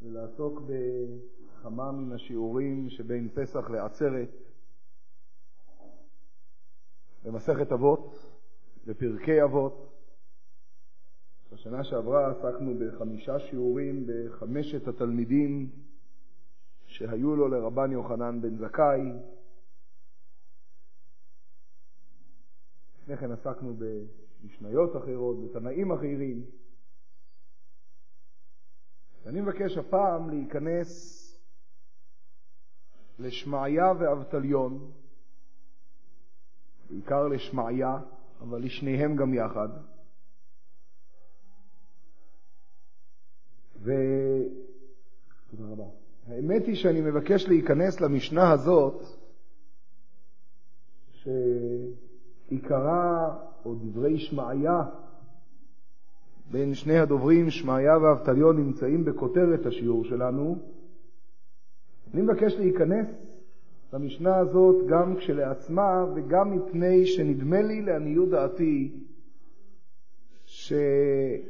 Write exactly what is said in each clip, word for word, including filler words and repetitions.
ולעסוק בכמה מן השיעורים שבין פסח לעצרת במסכת אבות, בפרקי אבות. בשנה שעברה עסקנו בחמישה שיעורים בחמשת התלמידים שהיו לו לרבן יוחנן בן זכאי. לפני כן עסקנו במשניות אחרות, בתנאים אחרים. ואני מבקש הפעם להיכנס לשמעיה ואבטליון, בעיקר לשמעיה, אבל לשניהם גם יחד. ו... תודה רבה. האמת היא שאני מבקש להיכנס למשנה הזאת, שעיקרה, או דברי שמעיה, בין שני הדוברים, שמעיה ואבטליון, נמצאים בכותרת השיעור שלנו. אני מבקש להיכנס למשנה הזאת גם כשלעצמה, וגם מפני שנדמה לי לעניות דעתי שיש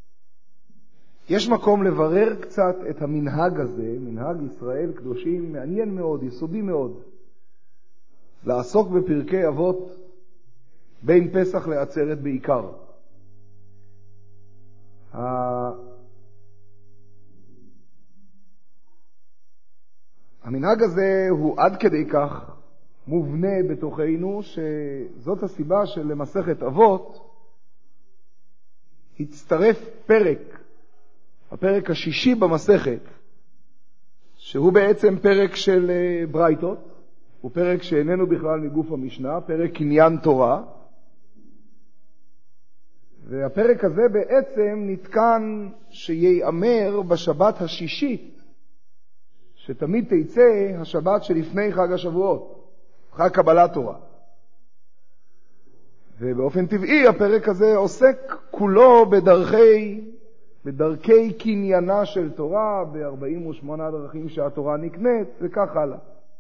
מקום לברר קצת את המנהג הזה, מנהג ישראל קדושים, מעניין מאוד, יסודי מאוד, לעסוק בפרקי אבות בין פסח לעצרת בעיקר. המנהג הזה הוא עד כדי כך מובנה בתוכנו, שזאת הסיבה שלמסכת אבות הצטרף פרק, הפרק השישי במסכת, שהוא בעצם פרק של ברייתות, הוא פרק שאיננו בכלל מגוף המשנה, פרק קניין תורה. והפרק הזה בעצם נתקן שיאמר בשבת השישית, שתמיד תצא השבת שלפני חג השבועות, חג קבלת תורה. ובאופן טבעי הפרק הזה עוסק כולו בדרכי, בדרכי קניינה של תורה, ב-ארבעים ושמונה דרכים שהתורה נקנית, וכך הלאה.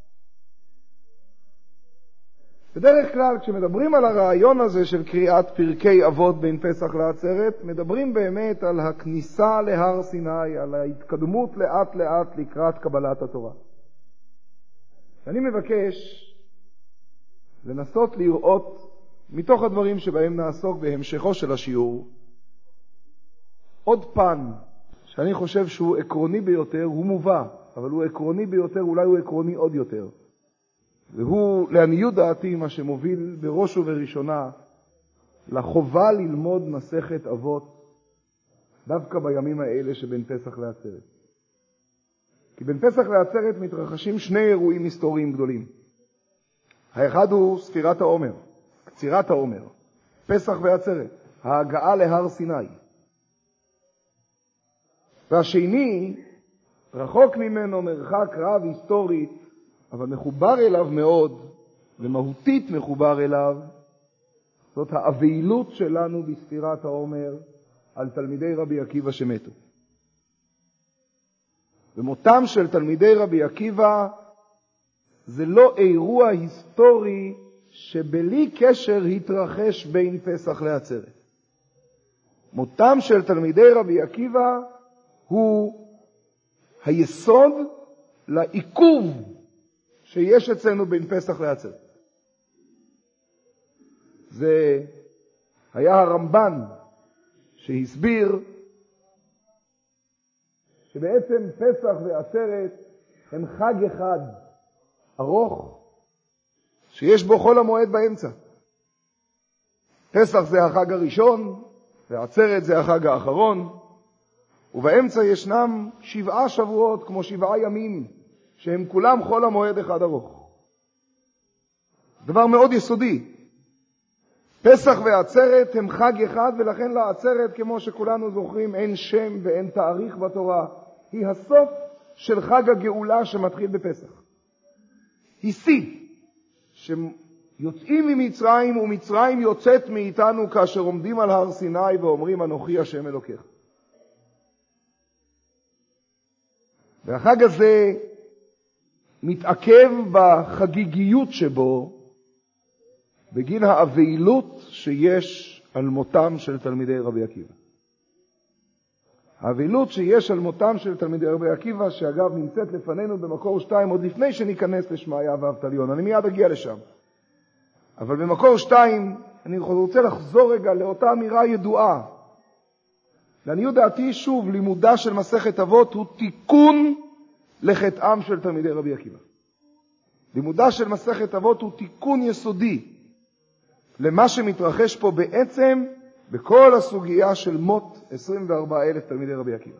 בדרך כלל כשמדברים על הרעיון הזה של קריאת פרקי אבות בין פסח לעצרת, מדברים באמת על הכניסה להר סיני, על ההתקדמות לאט לאט לקראת קבלת התורה. אני מבקש לנסות לראות מתוך הדברים שבהם נעסוק בהמשכו של השיעור, עוד פן שאני חושב שהוא עקרוני ביותר, הוא מובא, אבל הוא עקרוני ביותר, אולי הוא עקרוני עוד יותר. והוא לעניות דעתי מה שמוביל בראש ובראשונה לחובה ללמוד מסכת אבות דווקא בימים האלה שבין פסח לעצרת. כי בין פסח לעצרת מתרחשים שני אירועים היסטוריים גדולים. האחד הוא ספירת העומר, קצירת העומר, פסח ועצרת, ההגעה להר סיני. והשני, רחוק ממנו מרחק רב היסטורית, אבל מחובר אליו מאוד, ומהותית מחובר אליו, זאת האבלות שלנו בספירת העומר על תלמידי רבי עקיבא שמתו. ומותם של תלמידי רבי עקיבא זה לא אירוע היסטורי שבלי קשר התרחש בין פסח לעצרת. מותם של תלמידי רבי עקיבא הוא היסוד לעיכוב שיש אצלנו בין פסח לעצרת. זה היה הרמב"ן שהסביר שבעצם פסח ועצרת הם חג אחד ארוך שיש בו חול המועד באמצע. פסח זה החג הראשון ועצרת זה החג האחרון, ובאמצע ישנם שבעה שבועות כמו שבעה ימים שהם כולם חול המועד אחד ארוך. דבר מאוד יסודי. פסח ועצרת הם חג אחד, ולכן לעצרת, כמו שכולנו זוכרים, אין שם ואין תאריך בתורה. היא הסוף של חג הגאולה שמתחיל בפסח. היא שיא, שיוצאים ממצרים ומצרים יוצאת מאיתנו כאשר עומדים על הר סיני ואומרים אנוכי השם אלוקיך. והחג הזה מתעכב בחגיגיות שבו בגין האבלות שיש על מותם של תלמידי רבי עקיבא. האבילות שיש על מותם של תלמידי רבי עקיבא, שאגב נמצאת לפנינו במקור שתיים, עוד לפני שניכנס לשמעיה ואבטליון, אני מיד אגיע לשם. אבל במקור שתיים, אני רוצה לחזור רגע לאותה אמירה ידועה. לעניות דעתי, שוב, לימודה של מסכת אבות הוא תיקון לחטאם של תלמידי רבי עקיבא. לימודה של מסכת אבות הוא תיקון יסודי למה שמתרחש פה בעצם בכל הסוגיה של מות עשרים וארבעה אלף תלמידי רבי עקיבא.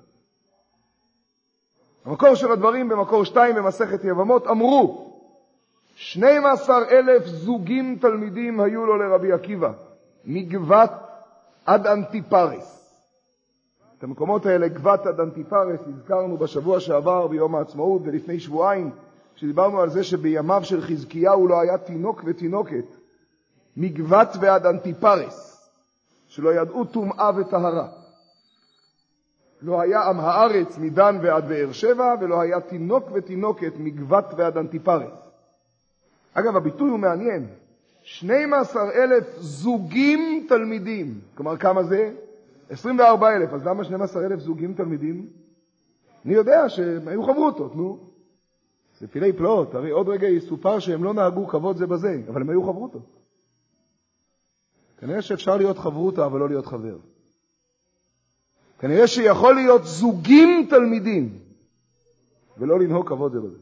המקור של הדברים במקור שתיים במסכת יבמות אמרו, שנים עשר אלף זוגים תלמידים היו לו לרבי עקיבא, מגבת עד אנטיפרס. את המקומות האלה, גבת עד אנטיפרס, הזכרנו בשבוע שעבר ביום העצמאות ולפני שבועיים, שדיברנו על זה שבימיו של חזקיהו לא היה תינוק ותינוקת, מגבת ועד אנטיפרס, שלא ידעו טומאה וטהרה. לא היה עם הארץ מדן ועד באר שבע, ולא היה תינוק ותינוקת מגבת ועד אנטיפרס. אגב, הביטוי הוא מעניין. שנים עשר אלף זוגים תלמידים. כלומר, כמה זה? עשרים וארבעה אלף. אז למה שנים עשר אלף זוגים תלמידים? אני יודע שהם היו חברותות, נו. זה פילי פלאות. הרי עוד רגע יסופר שהם לא נהגו כבוד זה בזה, אבל הם היו חברותות. כנראה שאפשר להיות חברותה, אבל לא להיות חבר. כנראה שיכול להיות זוגים תלמידים, ולא לנהוג כבוד זה בזה.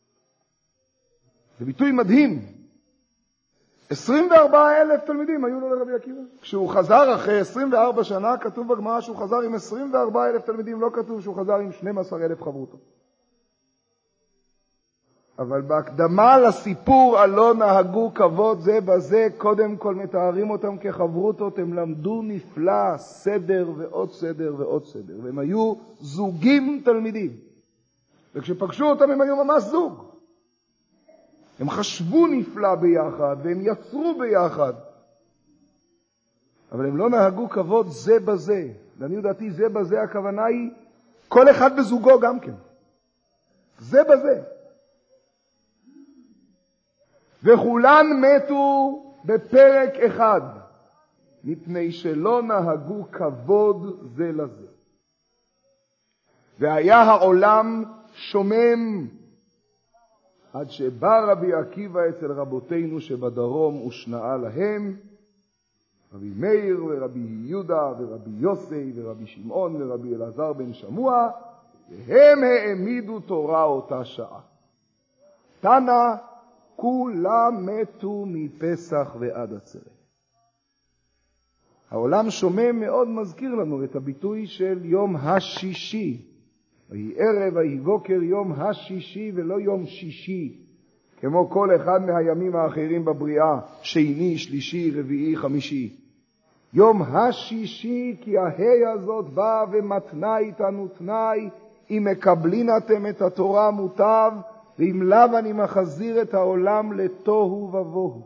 זה ביטוי מדהים. עשרים וארבעה אלף תלמידים היו לו לרבי עקיבא. כשהוא חזר אחרי עשרים וארבע שנה, כתוב בגמרא שהוא חזר עם עשרים וארבעה אלף תלמידים, לא כתוב שהוא חזר עם שנים עשר אלף חברותות. אבל בהקדמה לסיפור הלא נהגו כבוד זה בזה, קודם כל מתארים אותם כחברותות, הם למדו נפלא, סדר ועוד סדר ועוד סדר, והם היו זוגים תלמידים. וכשפגשו אותם הם היו ממש זוג. הם חשבו נפלא ביחד, והם יצרו ביחד. אבל הם לא נהגו כבוד זה בזה. לעניות דעתי זה בזה הכוונה היא, כל אחד בזוגו גם כן. זה בזה. וכולן מתו בפרק אחד, מפני שלא נהגו כבוד זה לזה. והיה העולם שומם, עד שבא רבי עקיבא אצל רבותינו שבדרום ושנאה להם, רבי מאיר ורבי יהודה ורבי יוסי ורבי שמעון ורבי אלעזר בן שמוע, והם העמידו תורה אותה שעה. תנא, כולם מתו מפסח ועד עצרת. העולם שומם מאוד מזכיר לנו את הביטוי של יום השישי. ויהי ערב, ויהי בוקר, יום השישי ולא יום שישי, כמו כל אחד מהימים האחרים בבריאה, שני, שלישי, רביעי, חמישי. יום השישי, כי ההי הזאת באה ומתנה איתנו תנאי, אם מקבלינתם את התורה מוטב, ואם לאו אני מחזיר את העולם לתוהו ובוהו.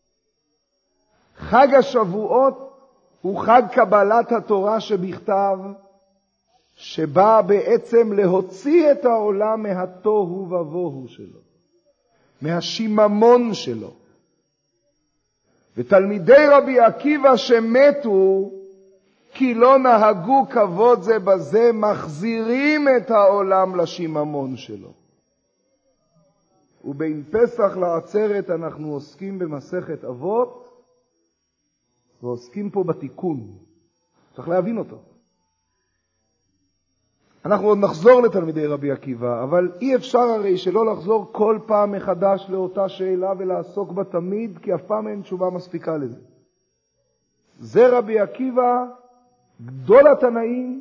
חג השבועות הוא חג קבלת התורה שבכתב, שבא בעצם להוציא את העולם מהתוהו ובוהו שלו, מהשיממון שלו. ותלמידי רבי עקיבא שמתו, כי לא נהגו כבוד זה בזה, מחזירים את העולם לשיממון שלו. ובין פסח לעצרת אנחנו עוסקים במסכת אבות, ועוסקים פה בתיקון. צריך להבין אותו. אנחנו עוד נחזור לתלמידי רבי עקיבא, אבל אי אפשר הרי שלא לחזור כל פעם מחדש לאותה שאלה ולעסוק בה תמיד, כי אף פעם אין תשובה מספיקה לזה. זה רבי עקיבא, גדול התנאים,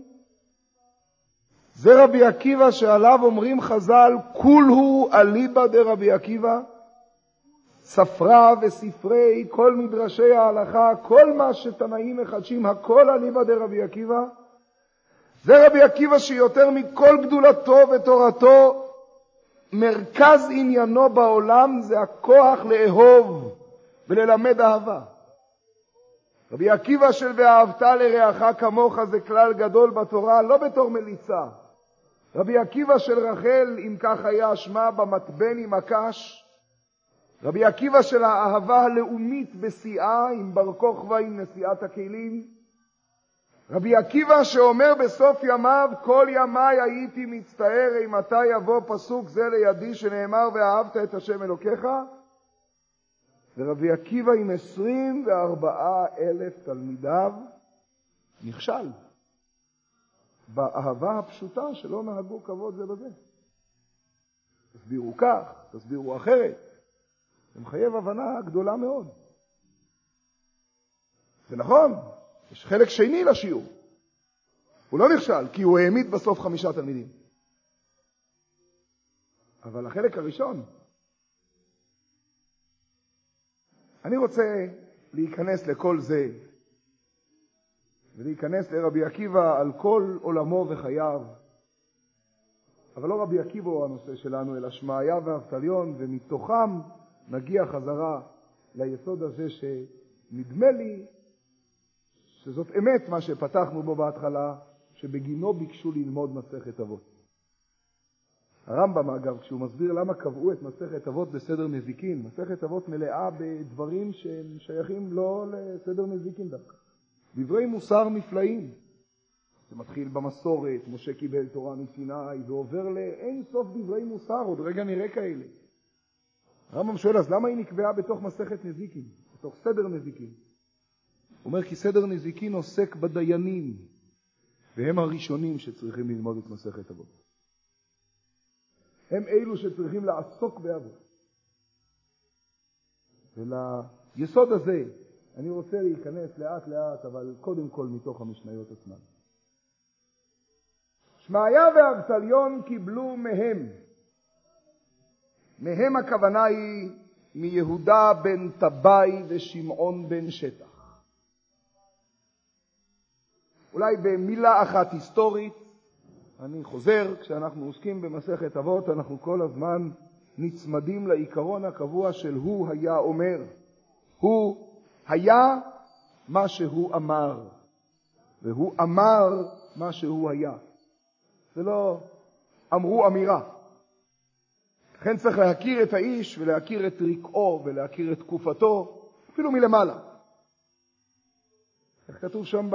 זה רבי עקיבא שעליו אומרים חז"ל, כולהו אליבא דרבי עקיבא, ספרה וספרי, כל מדרשי ההלכה, כל מה שתנאים מחדשים, הכל אליבא דרבי עקיבא. זה רבי עקיבא שיותר מכל גדולתו ותורתו, מרכז עניינו בעולם זה הכוח לאהוב וללמד אהבה. רבי עקיבא של ואהבת לרעך כמוך זה כלל גדול בתורה, לא בתור מליצה. רבי עקיבא של רחל, אם כך היה שמה, במתבן עם הקש. רבי עקיבא של האהבה הלאומית בשיאה, עם בר כוכבא עם נשיאת הכלים. רבי עקיבא שאומר בסוף ימיו, כל ימי הייתי מצטער אימתי יבוא פסוק זה לידי שנאמר ואהבת את השם אלוקיך, ורבי עקיבא עם עשרים וארבעה אלף תלמידיו נכשל באהבה הפשוטה שלא נהגו כבוד זה בזה. תסבירו כך, תסבירו אחרת. זה מחייב הבנה גדולה מאוד. זה נכון, יש חלק שני לשיעור. הוא לא נכשל, כי הוא העמיד בסוף חמישה תלמידים. אבל החלק הראשון, אני רוצה להיכנס לכל זה, ולהיכנס לרבי עקיבא על כל עולמו וחייו. אבל לא רבי עקיבא הוא הנושא שלנו, אלא שמעיה ואבטליון, ומתוכם נגיע חזרה ליסוד הזה שנדמה לי שזאת אמת מה שפתחנו בו בהתחלה, שבגינו ביקשו ללמוד מסכת אבות. הרמב"ם אגב, כשהוא מסביר למה קבעו את מסכת אבות בסדר נזיקין, מסכת אבות מלאה בדברים שהם שייכים לא לסדר נזיקין דווקא. דברי מוסר נפלאים. זה מתחיל במסורת, משה קיבל תורה מסיני, ועובר לאין סוף דברי מוסר, עוד רגע נראה כאלה. הרמב"ם שואל, אז למה היא נקבעה בתוך מסכת נזיקין, בתוך סדר נזיקין? הוא אומר, כי סדר נזיקין עוסק בדיינים, והם הראשונים שצריכים ללמוד את מסכת אבות. הם אלו שצריכים לעסוק באבות. וליסוד הזה אני רוצה להיכנס לאט לאט, אבל קודם כל מתוך המשניות עצמן. שמעיה ואבטליון קיבלו מהם. מהם הכוונה היא מיהודה בן טבעי ושמעון בן שטח. אולי במילה אחת היסטורית, אני חוזר, כשאנחנו עוסקים במסכת אבות, אנחנו כל הזמן נצמדים לעיקרון הקבוע של הוא היה אומר. הוא היה מה שהוא אמר, והוא אמר מה שהוא היה. זה לא אמרו אמירה. לכן צריך להכיר את האיש ולהכיר את רקעו ולהכיר את תקופתו, אפילו מלמעלה. איך כתוב שם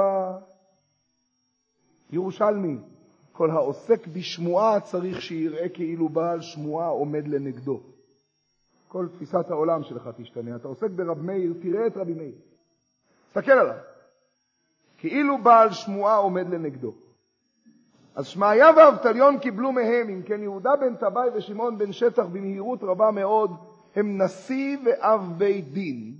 בירושלמי? כל העוסק בשמועה צריך שיראה כאילו בעל שמועה עומד לנגדו. כל תפיסת העולם שלך תשתנה. אתה עוסק ברב מאיר, תראה את רבי מאיר. תסתכל עליו. כאילו בעל שמועה עומד לנגדו. אז שמעיה ואבטליון קיבלו מהם, אם כן יהודה בן טבעי ושמעון בן שטח במהירות רבה מאוד, הם נשיא ואב בית דין,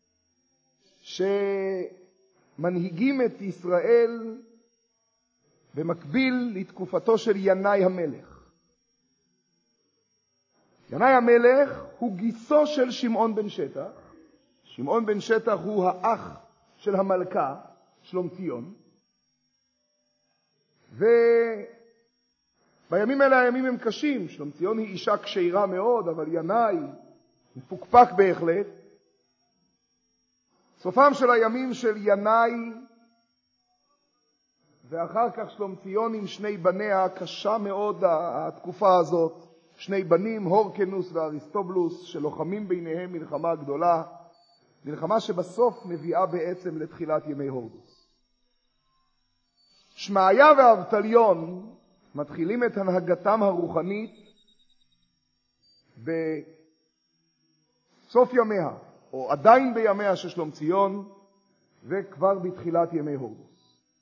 שמנהיגים את ישראל במקביל לתקופתו של ינאי המלך. ינאי המלך הוא גיסו של שמעון בן שטח. שמעון בן שטח הוא האח של המלכה, שלומציון. ובימים האלה הימים הם קשים. שלומציון היא אישה קשירה מאוד, אבל ינאי מפוקפק בהחלט. סופם של הימים של ינאי ואחר כך שלומציון עם שני בניה, קשה מאוד התקופה הזאת. שני בנים, הורקנוס ואריסטובלוס, שלוחמים ביניהם מלחמה גדולה, מלחמה שבסוף מביאה בעצם לתחילת ימי הורדוס. שמעיה ואבטליון מתחילים את הנהגתם הרוחנית בסוף ימיה, או עדיין בימיה של שלומציון, וכבר בתחילת ימי הורדוס.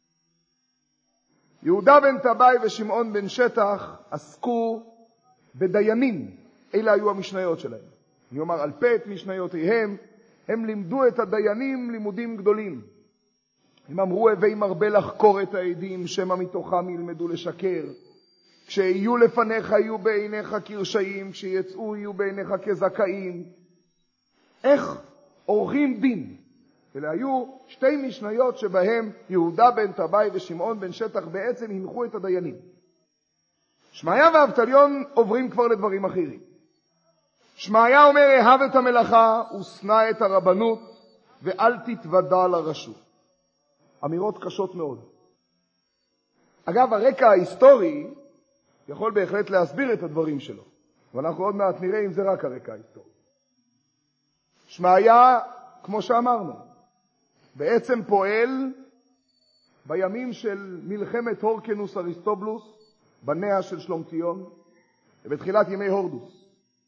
יהודה בן טבעי ושמעון בן שטח עסקו בדיינים. אלה היו המשניות שלהם. אני אומר על פה את משניותיהם, הם לימדו את הדיינים לימודים גדולים. הם אמרו, הווי מרבה לחקור את העדים, שמא מתוכם ילמדו לשקר. כשיהיו לפניך יהיו בעיניך כרשעים, כשיצאו יהיו בעיניך כזכאים. איך עורכים דין? אלה היו שתי משניות שבהם יהודה בן טבעי ושמעון בן שטח בעצם הנחו את הדיינים. שמעיה ואבטליון עוברים כבר לדברים אחרים. שמעיה אומר, אהב את המלאכה ושנא את הרבנות ואל תתוודע לרשות. אמירות קשות מאוד. אגב, הרקע ההיסטורי יכול בהחלט להסביר את הדברים שלו, אבל אנחנו עוד מעט נראה אם זה רק הרקע ההיסטורי. שמעיה, כמו שאמרנו, בעצם פועל בימים של מלחמת הורקנוס אריסטובולוס, בניה של שלומציון, ובתחילת ימי הורדוס.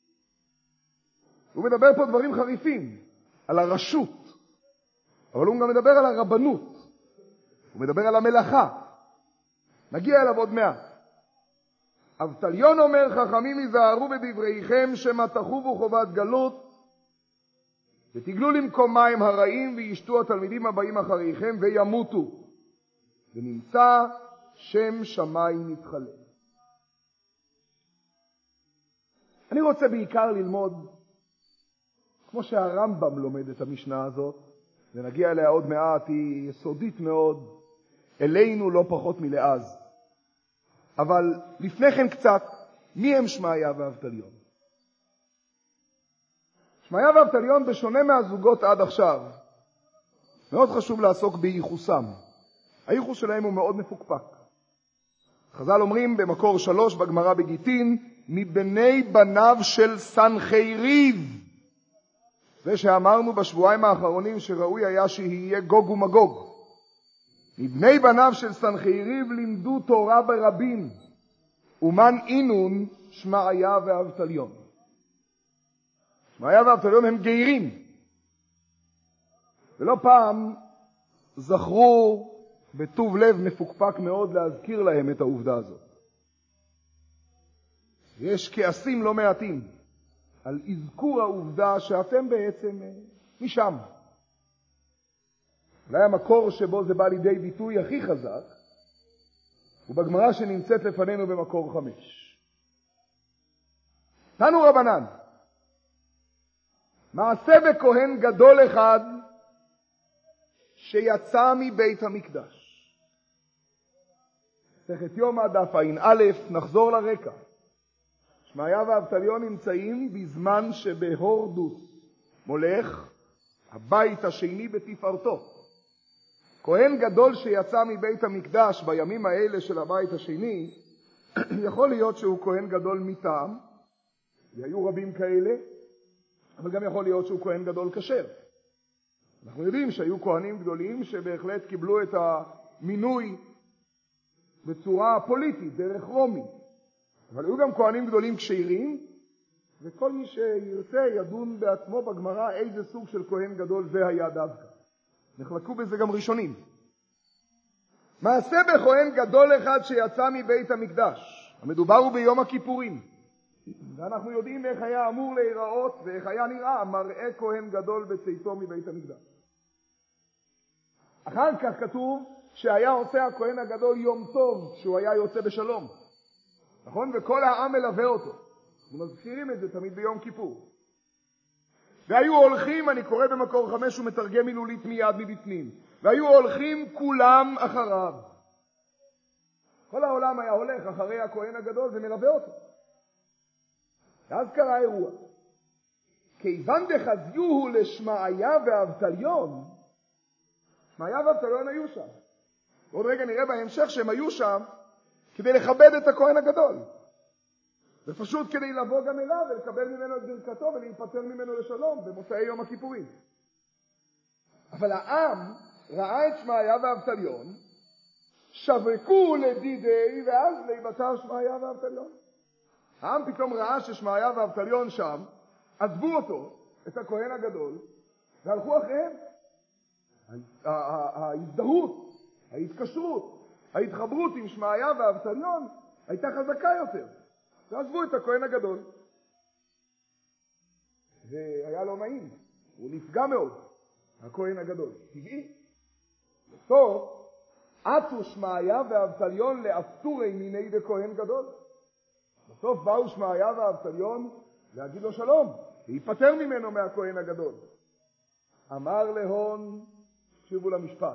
הוא מדבר פה דברים חריפים על הרשות, אבל הוא גם מדבר על הרבנות, הוא מדבר על המלאכה. נגיע אליו עוד מעט. אבטליון אומר, חכמים היזהרו בדבריכם שמתחו בו חובת גלות, ותגלו למקום מים הרעים וישתו התלמידים הבאים אחריכם וימותו, ונמצא שם שמיים נתחלה. אני רוצה בעיקר ללמוד, כמו שהרמב"ם לומד את המשנה הזאת, ונגיע אליה עוד מעט, היא יסודית מאוד, אלינו לא פחות מלאז. אבל לפני כן קצת, מי הם שמעיה ואבטליון? שמעיה ואבטליון, בשונה מהזוגות עד עכשיו, מאוד חשוב לעסוק בייחוסם. הייחוס שלהם הוא מאוד מפוקפק. חז"ל אומרים במקור שלוש בגמרא בגיטין, מבני בניו של סנחריב. זה שאמרנו בשבועיים האחרונים שראוי היה שיהיה גוג ומגוג. מבני בניו של סנחריב לימדו תורה ברבים, ומן אינון שמעיה ואבטליון. שמעיה ואבטליון הם גיירים. ולא פעם זכרו בטוב לב מפוקפק מאוד להזכיר להם את העובדה הזאת. יש כעסים לא מעטים על אזכור העובדה שאתם בעצם משם. אולי המקור שבו זה בא לידי ביטוי הכי חזק, הוא בגמרא שנמצאת לפנינו במקור חמש. תנו רבנן, מעשה בכהן גדול אחד שיצא מבית המקדש. מסכת יומא דף ע"א, נחזור לרקע. שמעיה ואבטליון נמצאים בזמן שבהורדוס מולך, הבית השני בתפארתו. כהן גדול שיצא מבית המקדש בימים האלה של הבית השני, יכול להיות שהוא כהן גדול מטעם, והיו רבים כאלה, אבל גם יכול להיות שהוא כהן גדול כשר. אנחנו יודעים שהיו כהנים גדולים שבהחלט קיבלו את המינוי בצורה פוליטית, דרך רומי. אבל היו גם כהנים גדולים כשרים, וכל מי שירצה ידון בעצמו בגמרא איזה סוג של כהן גדול זה היה דווקא. נחלקו בזה גם ראשונים. מעשה בכהן גדול אחד שיצא מבית המקדש. המדובר הוא ביום הכיפורים. ואנחנו יודעים איך היה אמור להיראות ואיך היה נראה מראה כהן גדול בצאתו מבית המקדש. אחר כך כתוב שהיה עושה הכהן הגדול יום טוב שהוא היה יוצא בשלום. נכון? וכל העם מלווה אותו. ומזכירים את זה תמיד ביום כיפור. והיו הולכים, אני קורא במקור חמש ומתרגם מילולית מיד מבפנים, והיו הולכים כולם אחריו. כל העולם היה הולך אחרי הכהן הגדול ומלווה אותו. ואז קרה אירוע. כיוון דחזיוהו לשמעיה ואבטליון, שמעיה ואבטליון היו שם. ועוד רגע נראה בהמשך שהם היו שם כדי לכבד את הכהן הגדול. ופשוט כדי לבוא גם אליו ולקבל ממנו את ברכתו ולהיפטר ממנו לשלום במוצאי יום הכיפורים. אבל העם ראה את שמעיה ואבטליון, שבקו לדידי ואז להיבטר שמעיה ואבטליון. העם פתאום ראה ששמעיה ואבטליון שם, עזבו אותו, את הכהן הגדול, והלכו אחריהם. ההזדהות, ההתקשרות, ההתחברות עם שמעיה ואבטליון הייתה חזקה יותר. ועזבו את הכהן הגדול. זה היה לא נעים. הוא נפגע מאוד, הכהן הגדול. טבעי. בסוף, עטו שמעיה ואבטליון לאפטורי מיני דכהן גדול. בסוף באו שמעיה ואבטליון להגיד לו שלום, להיפטר ממנו מהכהן הגדול. אמר להון, תקשיבו למשפט,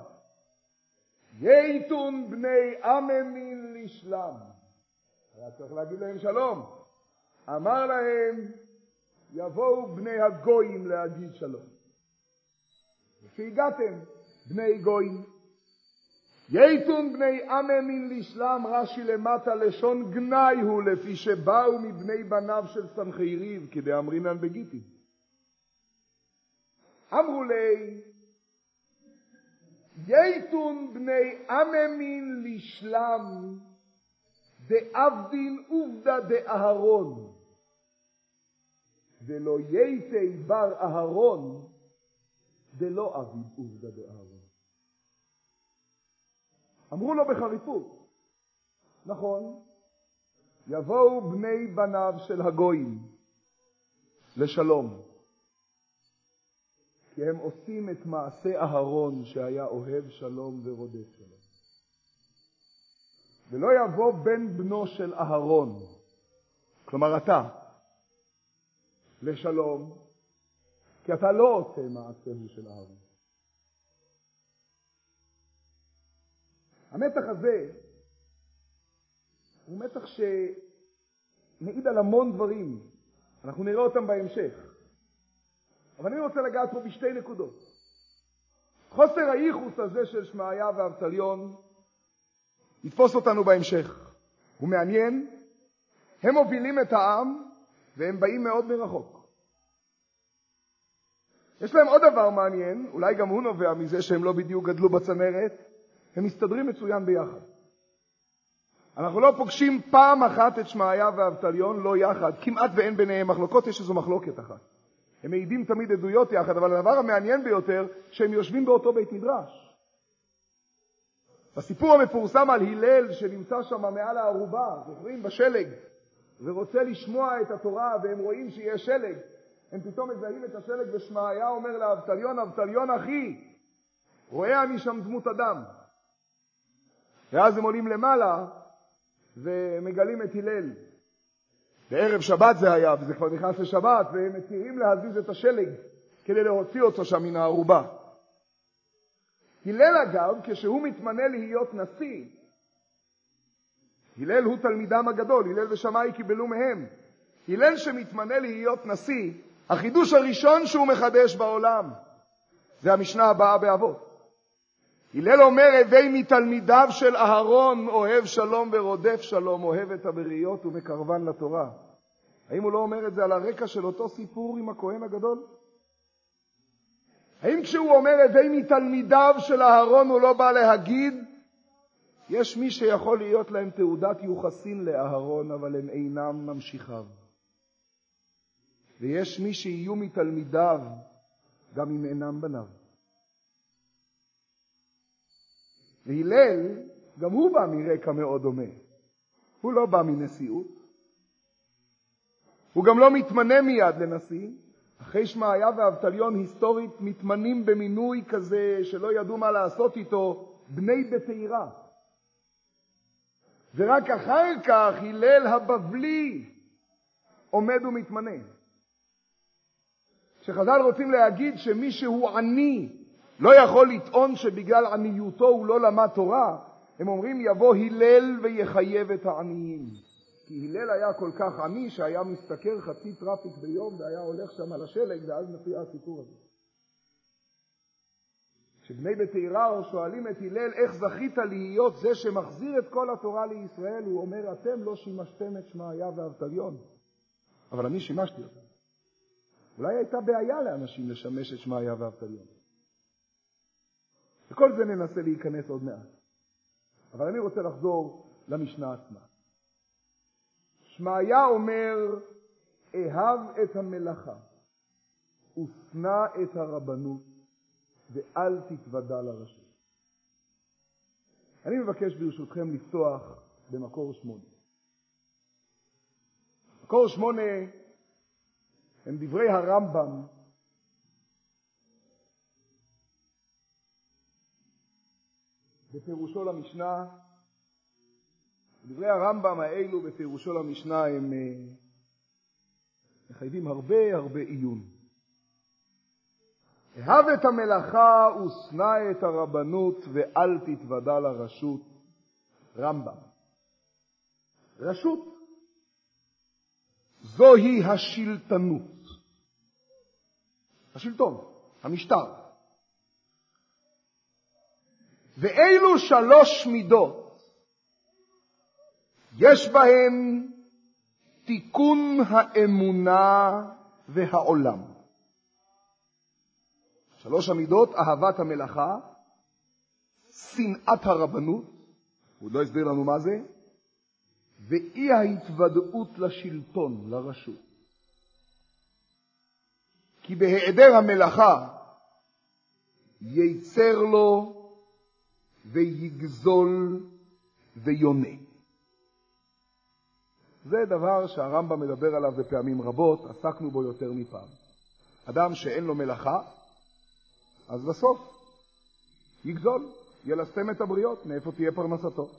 יתון בני עממין לשלם. היה צריך להגיד להם שלום. אמר להם, יבואו בני הגויים להגיד שלום. וכשהגעתם, בני גויים, יתון בני עממין לשלם, רש"י למטה, לשון גנאי הוא, לפי שבאו מבני בניו של סנחריב, כדאמרינן בגיטין. אמרו לי, יתון בני עממין לשלם דאבדין עובדה דאהרון ולא יתי בר אהרון דלא אביד עובדה דאהרון. אמרו לו בחריפות, נכון, יבואו בני בניו של הגויים לשלום, כי הם עושים את מעשה אהרון שהיה אוהב שלום ורודף שלום. ולא יבוא בן בנו של אהרון, כלומר אתה, לשלום, כי אתה לא עושה מעשהו של אהרון. המתח הזה הוא מתח שמעיד על המון דברים. אנחנו נראה אותם בהמשך. אבל אני רוצה לגעת פה בשתי נקודות. חוסר הייחוס הזה של שמעיה ואבטליון יתפוס אותנו בהמשך. הוא מעניין. הם מובילים את העם והם באים מאוד מרחוק. יש להם עוד דבר מעניין, אולי גם הוא נובע מזה שהם לא בדיוק גדלו בצמרת. הם מסתדרים מצוין ביחד. אנחנו לא פוגשים פעם אחת את שמעיה ואבטליון לא יחד. כמעט ואין ביניהם מחלוקות, יש איזו מחלוקת אחת. הם מעידים תמיד עדויות יחד, אבל הדבר המעניין ביותר, שהם יושבים באותו בית מדרש. בסיפור המפורסם על הלל שנמצא שם מעל הערובה, זוכרים בשלג, ורוצה לשמוע את התורה, והם רואים שיש שלג, הם פתאום מזהים את השלג, ושמעיה אומר לאבטליון, אבטליון אחי, רואה אני שם דמות אדם. ואז הם עולים למעלה, ומגלים את הלל. בערב שבת זה היה, וזה כבר נכנס לשבת, והם מתירים להזיז את השלג, כדי להוציא אותו שם מן הערובה. הלל אגב, כשהוא מתמנה להיות נשיא, הלל הוא תלמידם הגדול, הלל ושמאי קיבלו מהם. הלל שמתמנה להיות נשיא, החידוש הראשון שהוא מחדש בעולם, זה המשנה הבאה באבות. הלל אומר, הווי מתלמידיו של אהרון, אוהב שלום ורודף שלום, אוהב את הבריות ומקרבן לתורה. האם הוא לא אומר את זה על הרקע של אותו סיפור עם הכהן הגדול? האם כשהוא אומר, הווי מתלמידיו של אהרון, הוא לא בא להגיד, יש מי שיכול להיות להם תעודת יוחסין לאהרון, אבל הם אינם ממשיכיו. ויש מי שיהיו מתלמידיו, גם אם אינם בניו. והלל, גם הוא בא מרקע מאוד דומה. הוא לא בא מנשיאות. הוא גם לא מתמנה מיד לנשיא. אחרי שמעיה ואבטליון היסטורית מתמנים במינוי כזה שלא ידעו מה לעשות איתו, בני בתירה. ורק אחר כך הלל הבבלי עומד ומתמנה. כשחז"ל רוצים להגיד שמישהו עני לא יכול לטעון שבגלל עניותו הוא לא למד תורה, הם אומרים יבוא הלל ויחייב את העניים. כי הלל היה כל כך עני שהיה מסתכר חצי טרפיק ביום והיה הולך שם על השלג, ואז מופיע הסיפור הזה. כשבני בתירה שואלים את הלל איך זכית להיות זה שמחזיר את כל התורה לישראל, הוא אומר אתם לא שימשתם את שמעיה ואבטליון, אבל אני שימשתי אותם. אולי הייתה בעיה לאנשים לשמש את שמעיה ואבטליון. וכל זה ננסה להיכנס עוד מעט. אבל אני רוצה לחזור למשנה עצמה. שמעיה אומר, אהב את המלאכה, ושנא את הרבנות, ואל תתוודע לרשות. אני מבקש ברשותכם לפתוח במקור שמונה. מקור שמונה הם דברי הרמב"ם, בפירושו למשנה. דברי הרמב"ם האלו בפירושו למשנה הם מחייבים הרבה הרבה עיון. אהב את המלאכה ושנא את הרבנות ואל תתוודע לרשות. רמב"ם. רשות זוהי השלטנות. השלטון, המשטר. ואילו שלוש מידות יש בהן תיקון האמונה והעולם. שלוש המידות, אהבת המלאכה, שנאת הרבנות, הוא לא הסביר לנו מה זה, ואי ההתוודעות לשלטון, לרשות. כי בהיעדר המלאכה ייצר לו ויגזול ויונה. זה דבר שהרמב"ם מדבר עליו בפעמים רבות, עסקנו בו יותר מפעם. אדם שאין לו מלאכה, אז בסוף יגזול, ילסתם את הבריות, מאיפה תהיה פרנסתו.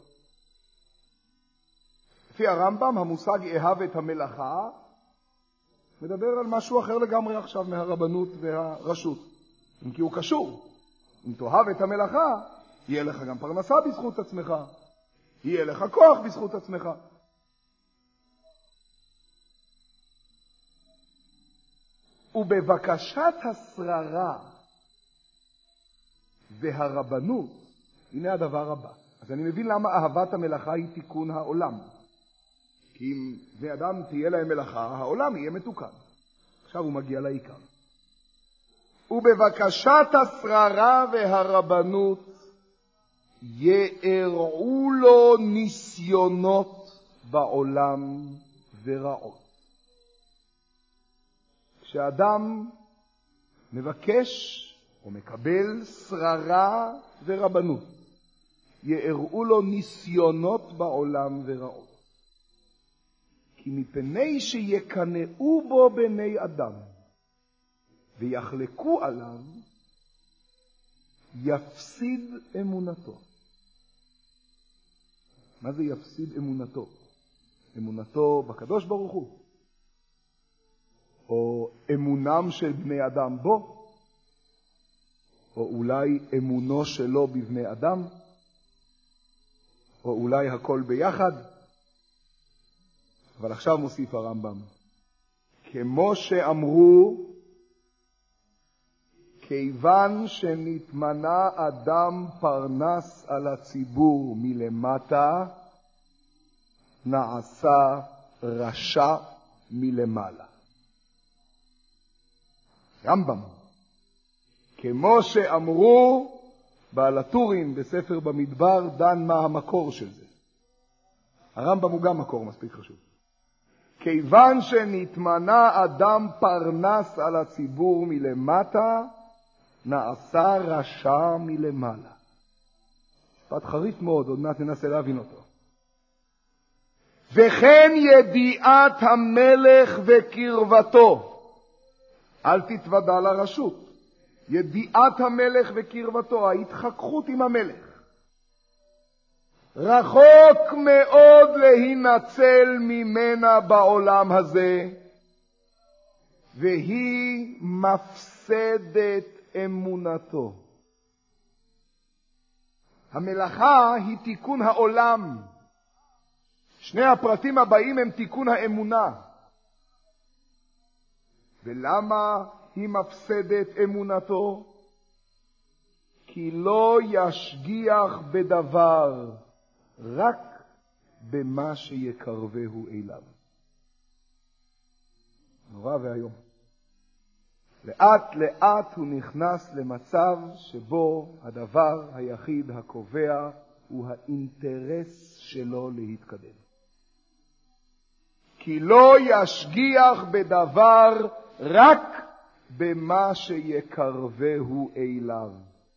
לפי הרמב"ם, המושג אהב את המלאכה מדבר על משהו אחר לגמרי עכשיו מהרבנות והרשות. אם כי הוא קשור. אם תאהב את המלאכה, יהיה לך גם פרנסה בזכות עצמך. יהיה לך כוח בזכות עצמך. ובבקשת השררה והרבנות, הנה הדבר הבא. אז אני מבין למה אהבת המלאכה היא תיקון העולם. כי אם בני אדם תהיה להם מלאכה, העולם יהיה מתוקן. עכשיו הוא מגיע לעיקר. ובבקשת השררה והרבנות יארעו לו ניסיונות בעולם ורעות. כשאדם מבקש או מקבל שררה ורבנות, יארעו לו ניסיונות בעולם ורעות. כי מפני שיקנאו בו בני אדם ויחלקו עליו, יפסיד אמונתו. מה זה יפסיד אמונתו? אמונתו בקדוש ברוך הוא, או אמונם של בני אדם בו, או אולי אמונו שלו בבני אדם, או אולי הכל ביחד. אבל עכשיו מוסיף הרמב"ם, כמו שאמרו, כיוון שנתמנה אדם פרנס על הציבור מלמטה, נעשה רשע מלמעלה. רמב"ם, כמו שאמרו, בעל הטורים בספר במדבר דן מה המקור של זה. הרמב"ם הוא גם מקור מספיק חשוב. כיוון שנתמנה אדם פרנס על הציבור מלמטה, נעשה רשע מלמעלה. משפט חריף מאוד, עוד מעט ננסה להבין אותו. וכן ידיעת המלך וקרבתו. אל תתוודע לרשות. ידיעת המלך וקרבתו, ההתחככות עם המלך. רחוק מאוד להינצל ממנה בעולם הזה, והיא מפסדת אמונתו. המלאכה היא תיקון העולם. שני הפרטים הבאים הם תיקון האמונה. ולמה היא מפסדת אמונתו? כי לא ישגיח בדבר, רק במה שיקרבהו אליו. נורא והיום. לאט לאט הוא נכנס למצב שבו הדבר היחיד הקובע הוא האינטרס שלו להתקדם. כי לא ישגיח בדבר, רק במה שיקרבהו אליו.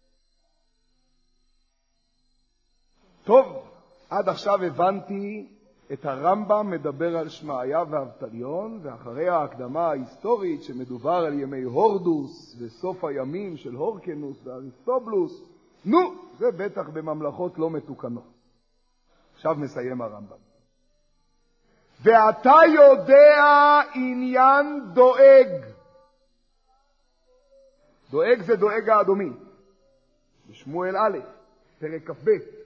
טוב, עד עכשיו הבנתי את הרמב"ם מדבר על שמעיה ואבטליון, ואחרי ההקדמה ההיסטורית שמדובר על ימי הורדוס וסוף הימים של הורקנוס ואריסטובלוס, נו, זה בטח בממלכות לא מתוקנות. עכשיו מסיים הרמב"ם. ואתה יודע עניין דואג. דואג זה דואג האדומי. בשמואל א', פרק כ"ב.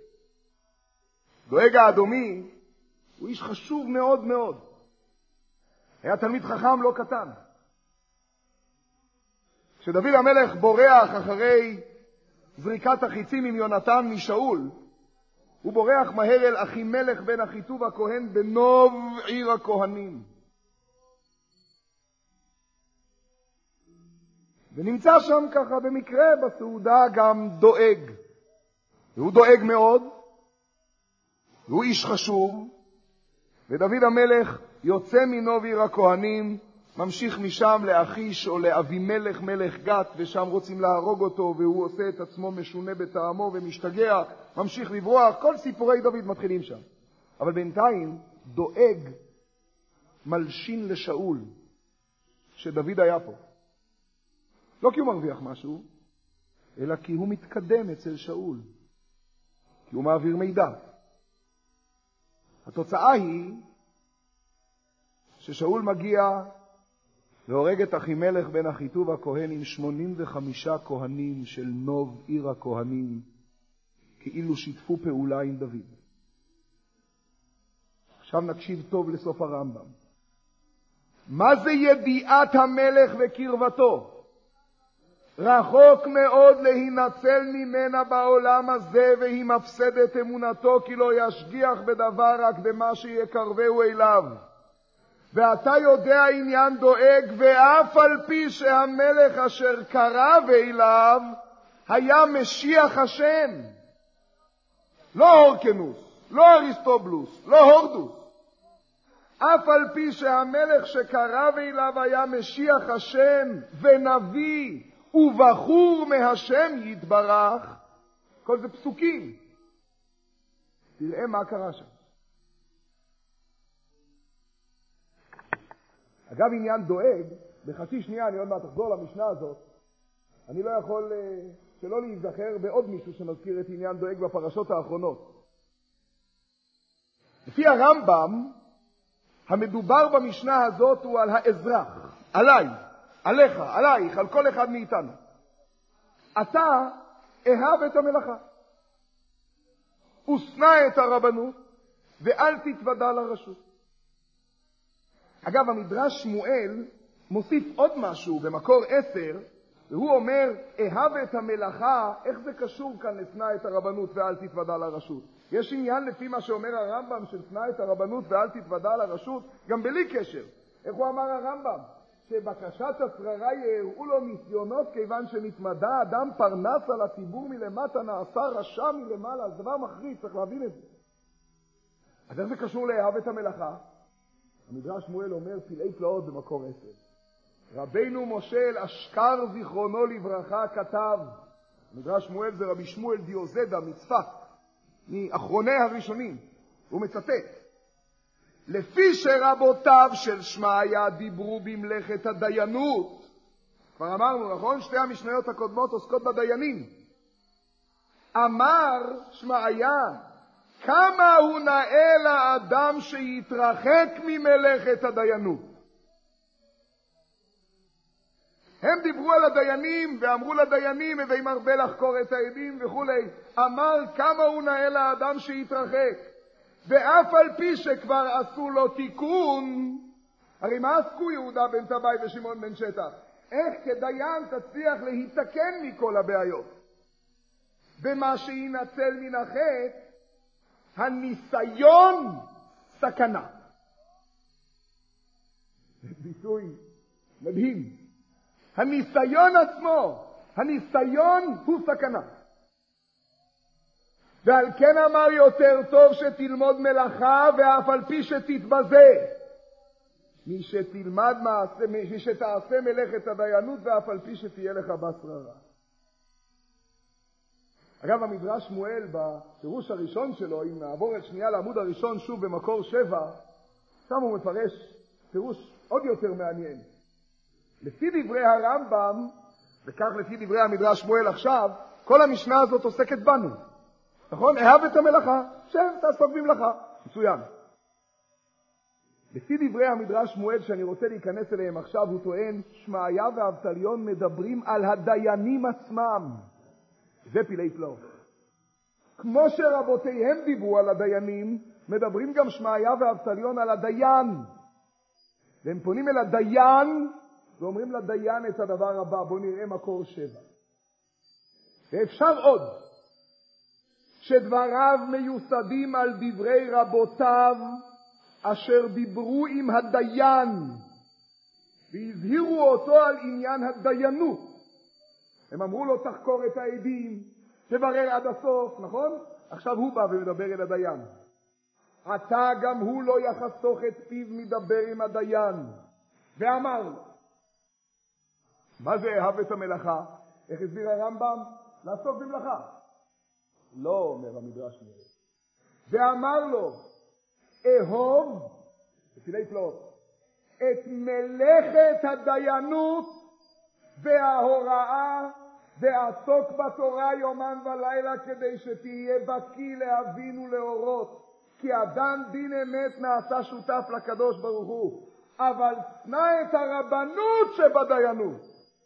דואג האדומי הוא איש חשוב מאוד מאוד. היה תלמיד חכם לא קטן. כשדוד המלך בורח אחרי זריקת החיצים עם יונתן משאול, הוא בורח מהר אל אחימלך בן אחיטוב הכהן בנוב עיר הכהנים. ונמצא שם ככה במקרה בסעודה גם דואג. והוא דואג מאוד, והוא איש חשוב, ודוד המלך יוצא מנוב הכהנים, ממשיך משם לאחיש או לאבימלך מלך גת, ושם רוצים להרוג אותו, והוא עושה את עצמו משונה בטעמו ומשתגע, ממשיך לברוח, כל סיפורי דוד מתחילים שם. אבל בינתיים דואג מלשין לשאול, שדוד היה פה. לא כי הוא מרוויח משהו, אלא כי הוא מתקדם אצל שאול, כי הוא מעביר מידע. התוצאה היא ששאול מגיע והורג את אחימלך בן אחיטוב הכהן עם שמונים וחמישה כהנים של נוב עיר הכהנים, כאילו שיתפו פעולה עם דוד. עכשיו נקשיב טוב לסוף הרמב"ם. מה זה ידיעת המלך וקרבתו? רחוק מאוד להינצל ממנה בעולם הזה, והיא מפסדת אמונתו, כי לא ישגיח בדבר רק במה שיקרבהו אליו. ואתה יודע עניין דואג, ואף על פי שהמלך אשר קרב אליו היה משיח השם, לא הורקנוס, לא אריסטובלוס, לא הורדוס, אף על פי שהמלך שקרב אליו היה משיח השם ונביא ובחור מהשם יתברך, כל זה פסוקים. תראה מה קרה שם. אגב, עניין דואג, בחצי שנייה, אני עוד מעט תחזור למשנה הזאת, אני לא יכול uh, שלא להיזכר בעוד מישהו שמזכיר את עניין דואג בפרשות האחרונות. לפי הרמב"ם, המדובר במשנה הזאת הוא על האזרח, עליי, עליך, עלייך, על כל אחד מאיתנו. אתה אהב את המלאכה, ושנא את הרבנות, ואל תתוודע לרשות. אגב, המדרש שמואל מוסיף עוד משהו במקור עשר, והוא אומר, אהב את המלאכה, איך זה קשור כאן לשנא את הרבנות ואל תתוודע לרשות? יש עניין לפי מה שאומר הרמב"ם של שנא את הרבנות ואל תתוודע לרשות, גם בלי קשר. איך הוא אמר הרמב"ם? שבקשת השררה יראו לו ניסיונות, כיוון שנתמדה אדם פרנס על הציבור מלמטה, נעשה רשע מלמעלה. זה דבר מחריד, צריך להבין את זה. אז איך זה קשור לאהב את המלאכה? המדרש שמואל אומר פלאי פלאות במקור עשר. רבינו משה אל אשכר זיכרונו לברכה כתב, מדרש שמואל זה רבי שמואל דיוזדה מצפת, מאחרוני הראשונים, הוא מצטט, לפי שרבותיו של שמעיה דיברו במלאכת הדיינות, כבר אמרנו, נכון? שתי המשניות הקודמות עוסקות בדיינים. אמר שמעיה, כמה הוא נאה לאדם שיתרחק ממלאכת הדיינות. הם דיברו על הדיינים ואמרו לדיינים, הווי מרבה לחקור את העדים וכולי. אמר כמה הוא נאה לאדם שיתרחק. ואף על פי שכבר עשו לו תיקון, הרי מה עסקו יהודה בן טבעי ושמעון בן שטח? איך כדיין תצליח להתקן מכל הבעיות? במה שינצל מן החטא, הניסיון סכנה. זה ביטוי מדהים. הניסיון עצמו, הניסיון הוא סכנה. ועל כן אמר יותר טוב שתלמוד מלאכה ואף על פי שתתבזה. מי שתלמד מעשה, מי שתעשה מלאכת הדיינות ואף על פי שתהיה לך בשררה. אגב, המדרש שמואל בפירוש הראשון שלו, אם נעבור את שנייה לעמוד הראשון שוב במקור שבע, שם הוא מפרש פירוש עוד יותר מעניין. לפי דברי הרמב"ם, וכך לפי דברי המדרש שמואל עכשיו, כל המשנה הזאת עוסקת בנו. נכון? אהב את המלאכה, שב, תעסוק במלאכה. מצוין. לפי דברי המדרש שמואל שאני רוצה להיכנס אליהם עכשיו, הוא טוען, שמעיה ואבטליון מדברים על הדיינים עצמם. זה פלאי פלאות. כמו שרבותיהם דיברו על הדיינים, מדברים גם שמעיה ואבטליון על הדיין. והם פונים אל הדיין, ואומרים לדיין את הדבר הבא. בואו נראה מקור שבע. ואפשר עוד, שדבריו מיוסדים על דברי רבותיו, אשר דיברו עם הדיין, והזהירו אותו על עניין הדיינות. הם אמרו לו, תחקור את העדים, תברר עד הסוף, נכון? עכשיו הוא בא ומדבר אל הדיין. עתה גם הוא לא יחסוך את פיו מדבר עם הדיין. ואמר לו, מה זה אהב את המלאכה? איך הסביר הרמב"ם? לעסוק במלאכה. לא, אומר המדרש נראה. ואמר לו, אהוב, בפילי פלאות, את מלאכת הדיינות וההוראה, ועסוק בתורה יומם ולילה כדי שתהיה בקיא להבין ולהורות. כי אדם דין אמת נעשה שותף לקדוש ברוך הוא, אבל תנא את הרבנות שבדיינות.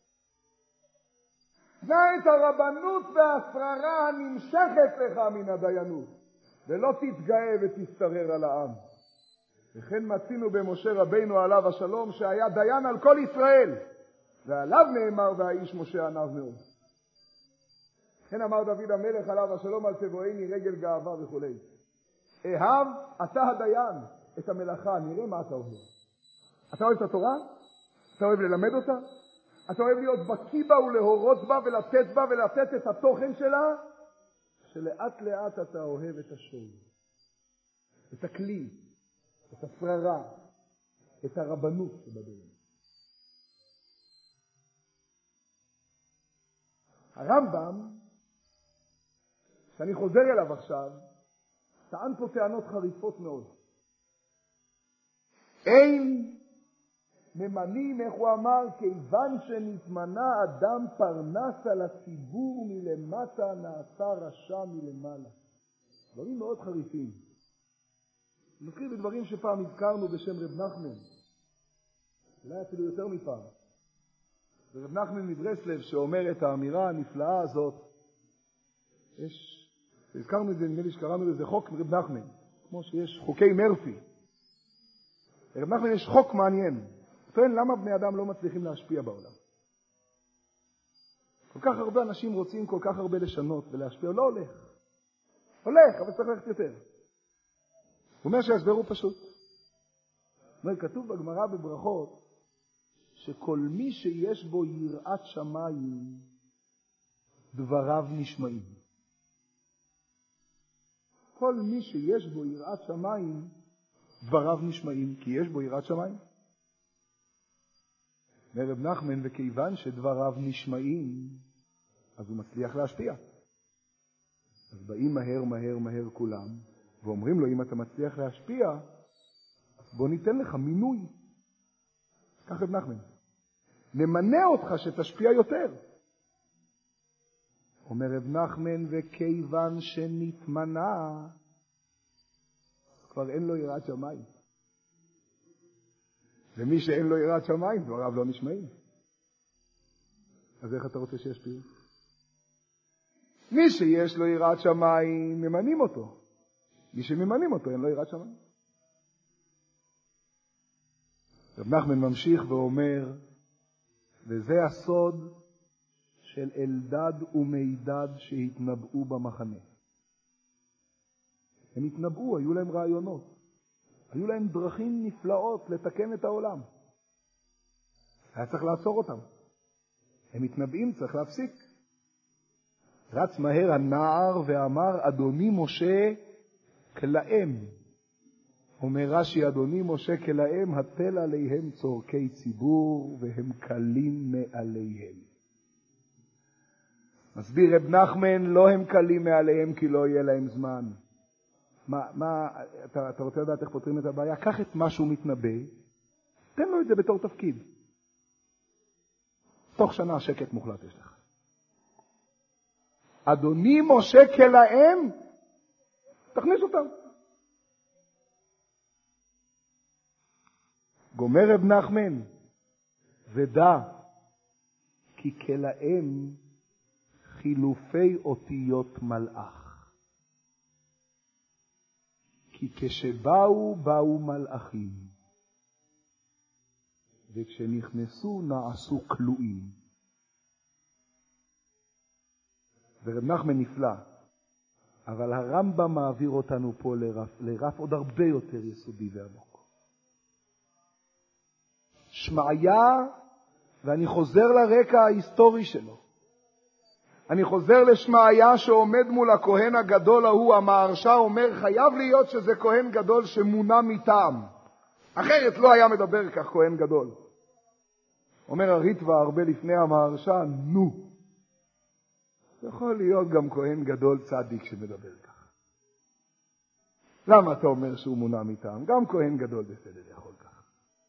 תנא את הרבנות והשררה הנמשכת לך מן הדיינות, ולא תתגאה ותסתרר על העם. וכן מצינו במשה רבינו עליו השלום, שהיה דיין על כל ישראל, ועליו נאמר והאיש משה עניו מאוד. כן אמר דוד המלך עליו השלום, על תבואני רגל גאווה וכו'. אהב אתה הדיין את המלאכה, נראה מה אתה אוהב. אתה אוהב את התורה? אתה אוהב ללמד אותה? אתה אוהב להיות בקיא בה ולהורות בה ולתת בה ולתת את התוכן שלה? שלאט לאט אתה אוהב את השור, את הכלי, את השררה, את הרבנות שבדין. הרמב"ם, שאני חוזר אליו עכשיו, טען פה טענות חריפות מאוד. אין ממנים, איך הוא אמר, כיוון שנתמנה אדם פרנס על הציבור מלמטה, נעשה רשע מלמעלה. דברים מאוד חריפים. נתחיל בדברים שפעם הזכרנו בשם רב נחמן. אולי אפילו יותר מפעם. רב נחמן מברסלב שאומר את האמירה הנפלאה הזאת, יש, הזכרנו את זה, נדמה לי שקראנו לזה חוק רב נחמן, כמו שיש חוקי מרפי. רב נחמן יש חוק מעניין. טוען, למה בני אדם לא מצליחים להשפיע בעולם? כל כך הרבה אנשים רוצים כל כך הרבה לשנות ולהשפיע, לא הולך. הולך, אבל צריך ללכת יותר. הוא אומר שההסבר הוא פשוט. אומר, כתוב בגמרא בברכות, שכל מי שיש בו יראת שמיים, דבריו נשמעים. כל מי שיש בו יראת שמיים, דבריו נשמעים, כי יש בו יראת שמיים. אומר רב נחמן, וכיוון שדבריו נשמעים, אז הוא מצליח להשפיע. אז באים מהר מהר מהר כולם, ואומרים לו, אם אתה מצליח להשפיע, בוא ניתן לך מינוי. כך רב נחמן. נמנה אותך שתשפיע יותר. אומר רב נחמן, וכיוון שנתמנה, כבר אין לו יראת שמיים. ומי שאין לו יראת שמיים, דבריו לא נשמעים. אז איך אתה רוצה שישפיע? מי שיש לו יראת שמיים, ממנים אותו. מי שממנים אותו, אין לו יראת שמיים. רב נחמן ממשיך ואומר, וזה הסוד של אלדד ומידד שהתנבאו במחנה. הם התנבאו, היו להם רעיונות. היו להם דרכים נפלאות לתקן את העולם. היה צריך לעצור אותם. הם מתנבאים, צריך להפסיק. רץ מהר הנער ואמר, אדוני משה כלאם. אומר רש"י, אדוני משה כלאם, הטל עליהם צורכי ציבור והם קלים מעליהם. מסביר רב נחמן, לא הם קלים מעליהם כי לא יהיה להם זמן. מה, מה, אתה, אתה רוצה לדעת איך פותרים את הבעיה? קח את מה שהוא מתנבא, תן לו את זה בתור תפקיד. תוך שנה שקט מוחלט יש לך. אדוני משה כלאם, תכניס אותם. גומר רב נחמן, ודע, כי כלאם חילופי אותיות מלאך. כי כשבאו, באו מלאכים, וכשנכנסו נעשו כלואים. ורב נחמן נפלא, אבל הרמב"ם מעביר אותנו פה לרף, לרף עוד הרבה יותר יסודי ועמוק. שמעיה, ואני חוזר לרקע ההיסטורי שלו, אני חוזר לשמעיה שעומד מול הכהן הגדול ההוא, המהרש"א אומר, חייב להיות שזה כהן גדול שמונה מטעם. אחרת לא היה מדבר כך כהן גדול. אומר הריטב"א הרבה לפני המהרש"א, נו. יכול להיות גם כהן גדול צדיק שמדבר כך. למה אתה אומר שהוא מונה מטעם? גם כהן גדול בסדר יכול כך.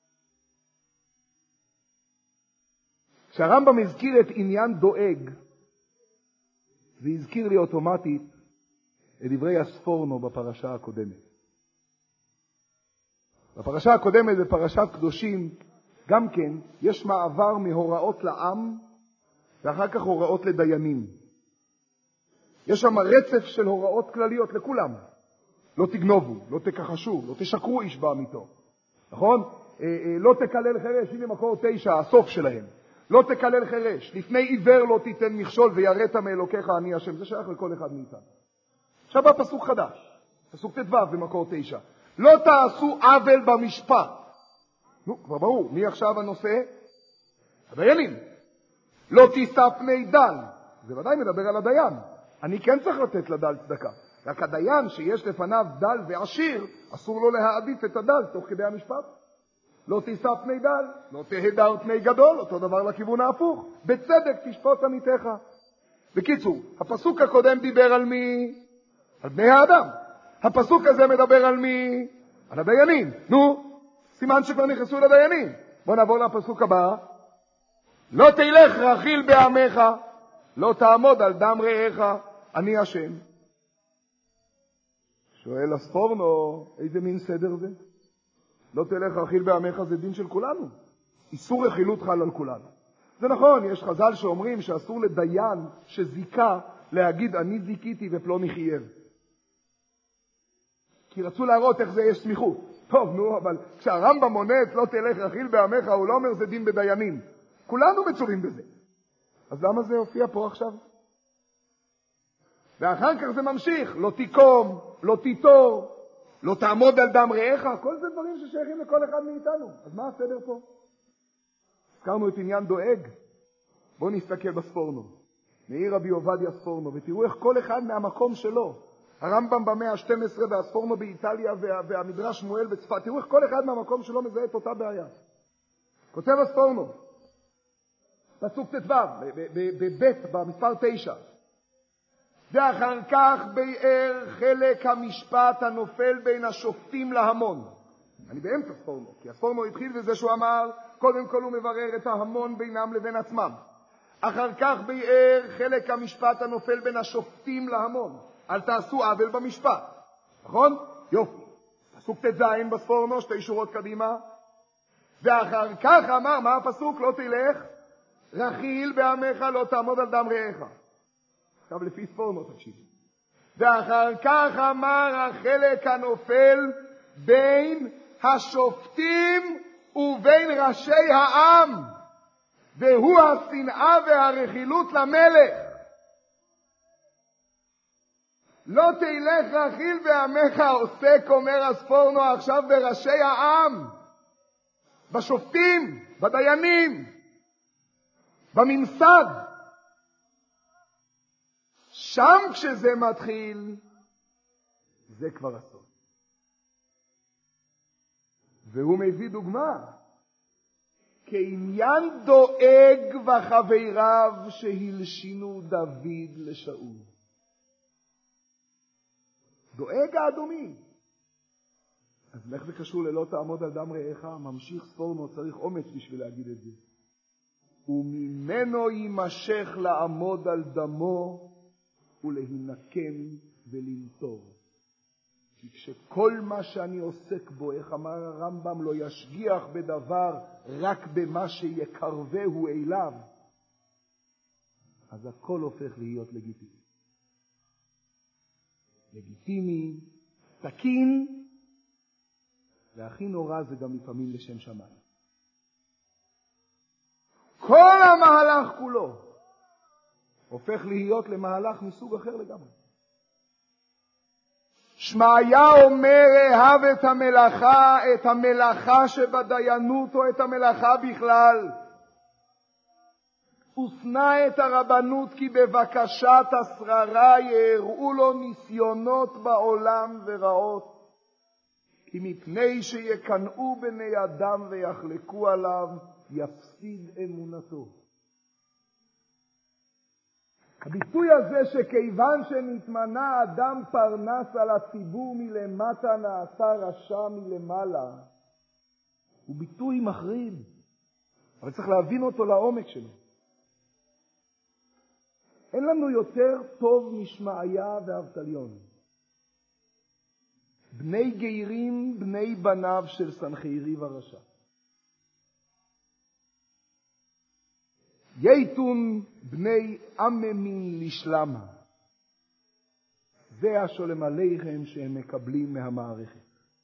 כשהרמב"ם הזכיר את עניין דואג, זה הזכיר לי אוטומטית את דברי הספורנו בפרשה הקודמת. בפרשה הקודמת, בפרשת קדושים, גם כן יש מעבר מהוראות לעם ואחר כך הוראות לדיינים. יש שם רצף של הוראות כלליות לכולם. לא תגנובו, לא תכחשו, לא תשקרו איש בעמיתו. נכון? אה, אה, לא תקלל חרש, הנה מקור תשע, הסוף שלהם. לא תקלל חרש, לפני עיוור לא תיתן מכשול ויראת מאלוקיך אני השם. זה שייך לכל אחד מאיתנו. עכשיו בא פסוק חדש, פסוק ט"ו במקור תשע. לא תעשו עוול במשפט. נו, כבר ברור, מי עכשיו הנושא? הדיינים. לא תישא פני דל. זה ודאי מדבר על הדיין. אני כן צריך לתת לדל צדקה. רק הדיין שיש לפניו דל ועשיר, אסור לו להעדיף את הדל תוך כדי המשפט. לא תישא פני דל, לא תהדר פני גדול, אותו דבר לכיוון ההפוך. בצדק תשפוט עמיתך. בקיצור, הפסוק הקודם דיבר על מי? על בני האדם. הפסוק הזה מדבר על מי? על הדיינים. נו, סימן שכבר נכנסו לדיינים. בוא נעבור לפסוק הבא. לא תלך רכיל בעמך, לא תעמוד על דם רעך, אני השם. שואל הספורנו, איזה מין סדר זה? לא תלך רכיל בעמך זה דין של כולנו. איסור רכילות חל על כולנו. זה נכון, יש חז"ל שאומרים שאסור לדיין שזיקה להגיד אני זיקיתי ופלוני חייב. כי רצו להראות איך זה יש סמיכות. טוב, נו, אבל כשהרמב"ם מונה את לא תלך רכיל בעמך, הוא לא אומר זה דין בדיינים. כולנו מצורים בזה. אז למה זה הופיע פה עכשיו? ואחר כך זה ממשיך, לא תיקום, לא תיטור, לא תעמוד על דם רעך, כל זה דברים ששייכים לכל אחד מאיתנו. אז מה הסדר פה? הזכרנו את עניין דואג. בואו נסתכל בספורנו. מעיר רבי עובדיה ספורנו, ותראו איך כל אחד מהמקום שלו. הרמב"ם במאה ה-שתים עשרה והספורנו באיטליה וה, והמדרש שמואל בצפת. תראו איך כל אחד מהמקום שלו מזהה את אותה בעיה. כותב הספורנו, פסוק ט"ו, בבית, במספר תשע. ואחר כך ביאר חלק המשפט הנופל בין השופטים להמון. אני באמצע ספורנו, כי הספורנו התחיל בזה שהוא אמר, קודם כל הוא מברר את ההמון בינם לבין עצמם. אחר כך ביאר חלק המשפט הנופל בין השופטים להמון. אל תעשו עוול במשפט. נכון? יופי. פסוק ט"ז בספורנו, שתי שורות קדימה. ואחר כך אמר, מה הפסוק? לא תלך רכיל בעמך, לא תעמוד על דם רעך. עכשיו לפי ספורנו תקשיב. ואחר כך אמר החלק הנופל בין השופטים ובין ראשי העם, והוא השנאה והרכילות למלך. לא תלך רכיל בעמך, עוסק אומר הספורנו עכשיו בראשי העם, בשופטים, בדיינים, בממסד. שם כשזה מתחיל, זה כבר אסון. והוא מביא דוגמה, כעניין דואג וחבריו שהלשינו דוד לשאול. דואג האדומי. אז איך זה קשור ללא תעמוד על דם רעך? ממשיך ספורנו, צריך אומץ בשביל להגיד את זה. וממנו יימשך לעמוד על דמו ולהינקם ולנטור. כי כשכל מה שאני עוסק בו, איך אמר הרמב"ם, לא ישגיח בדבר רק במה שיקרבהו אליו, אז הכל הופך להיות לגיטימי. לגיטימי, תקין, והכי נורא זה גם לפעמים לשם שמיים. כל המהלך כולו הופך להיות למהלך מסוג אחר לגמרי. שמעיה אומר, אהב את המלאכה, את המלאכה שבדיינות או את המלאכה בכלל. ושנא את הרבנות כי בבקשת השררה יראו לו ניסיונות בעולם ורעות, כי מפני שיקנאו בני אדם ויחלקו עליו יפסיד אמונתו. הביטוי הזה שכיוון שנתמנה אדם פרנס על הציבור מלמטה נעשה רשע מלמעלה, הוא ביטוי מחריד, אבל צריך להבין אותו לעומק שלו. אין לנו יותר טוב משמעיה ואבטליון, בני גיירים, בני בניו של סנחריב הרשע. יתון בני עממין לשלמה, זה השולם עליהם שהם מקבלים מהמערכת.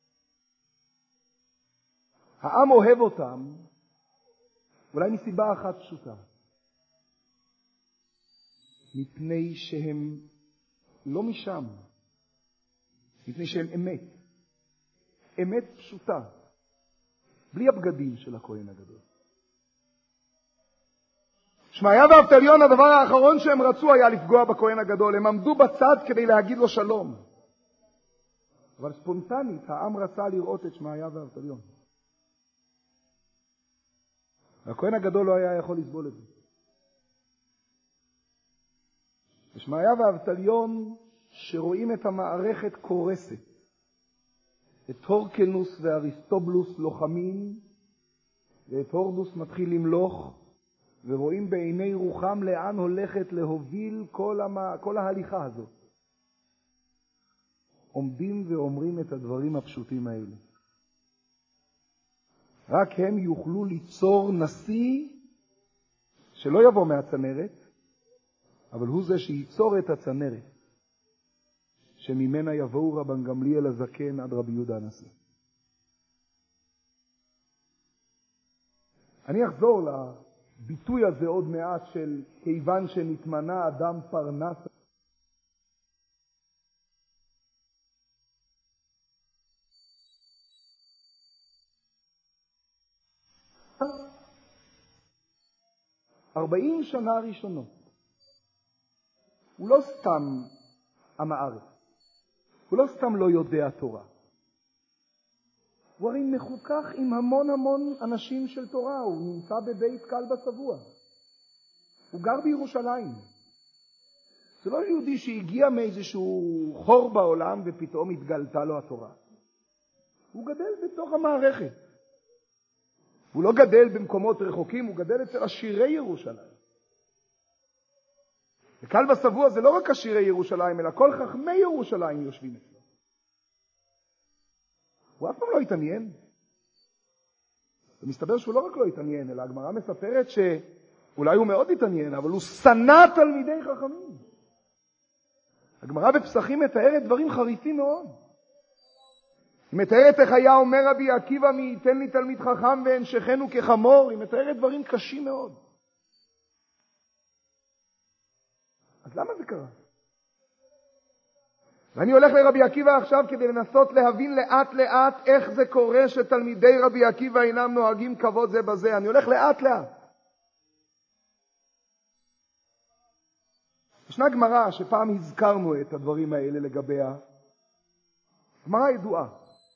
העם אוהב אותם אולי מסיבה אחת פשוטה, מפני שהם לא משם, מפני שהם אמת, אמת פשוטה, בלי הבגדים של הכהן הגדול. שמעיה ואבטליון, הדבר האחרון שהם רצו היה לפגוע בכהן הגדול. הם עמדו בצד כדי להגיד לו שלום. אבל ספונטנית העם רצה לראות את שמעיה ואבטליון. והכהן הגדול לא היה יכול לסבול את זה. שמעיה ואבטליון שרואים את המערכת קורסת, את הורקנוס ואריסטובלוס לוחמים, ואת הורדוס מתחיל למלוך, ורואים בעיני רוחם לאן הולכת להוביל כל, המה, כל ההליכה הזאת. עומדים ואומרים את הדברים הפשוטים האלה. רק הם יוכלו ליצור נשיא שלא יבוא מהצנרת, אבל הוא זה שייצור את הצנרת, שממנה יבואו רבן גמליאל הזקן עד רבי יהודה הנשיא. אני אחזור לביטוי הזה עוד מעט של כיוון שנתמנה אדם פרנס. ארבעים שנה ראשונות. הוא לא סתם עם הארץ. הוא לא סתם לא יודע תורה. הוא הרי מחוכך עם המון המון אנשים של תורה. הוא נמצא בבית כלבא שבוע. הוא גר בירושלים. זה לא יהודי שהגיע מאיזשהו חור בעולם ופתאום התגלתה לו התורה. הוא גדל בתוך המערכת. הוא לא גדל במקומות רחוקים, הוא גדל אצל עשירי ירושלים. וכלבא שבוע זה לא רק עשירי ירושלים, אלא כל חכמי ירושלים יושבים אצלו. הוא אף פעם לא התעניין. ומסתבר שהוא לא רק לא התעניין, אלא הגמרא מספרת שאולי הוא מאוד התעניין, אבל הוא שנא תלמידי חכמים. הגמרא בפסחים מתארת דברים חריפים מאוד. היא מתארת איך היה אומר רבי עקיבא, מי ייתן לי תלמיד חכם והנשכנו כחמור. היא מתארת דברים קשים מאוד. אז למה זה קרה? ואני הולך לרבי עקיבא עכשיו כדי לנסות להבין לאט לאט איך זה קורה שתלמידי רבי עקיבא אינם נוהגים כבוד זה בזה. אני הולך לאט לאט. ישנה גמרא שפעם הזכרנו את הדברים האלה לגביה. גמרא ידועה.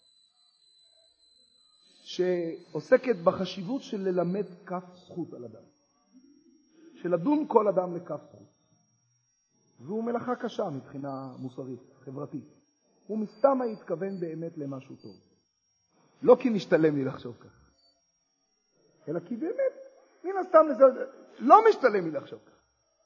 שעוסקת בחשיבות של ללמד כף זכות על אדם. של לדון כל אדם לכף זכות. זו מלאכה קשה מבחינה מוסרית, חברתית. הוא מסתם התכוון באמת למשהו טוב. לא כי נשתלם לי לחשוב כך. אלא כי באמת, מן הסתם לזה, לא משתלם לי לחשוב כך.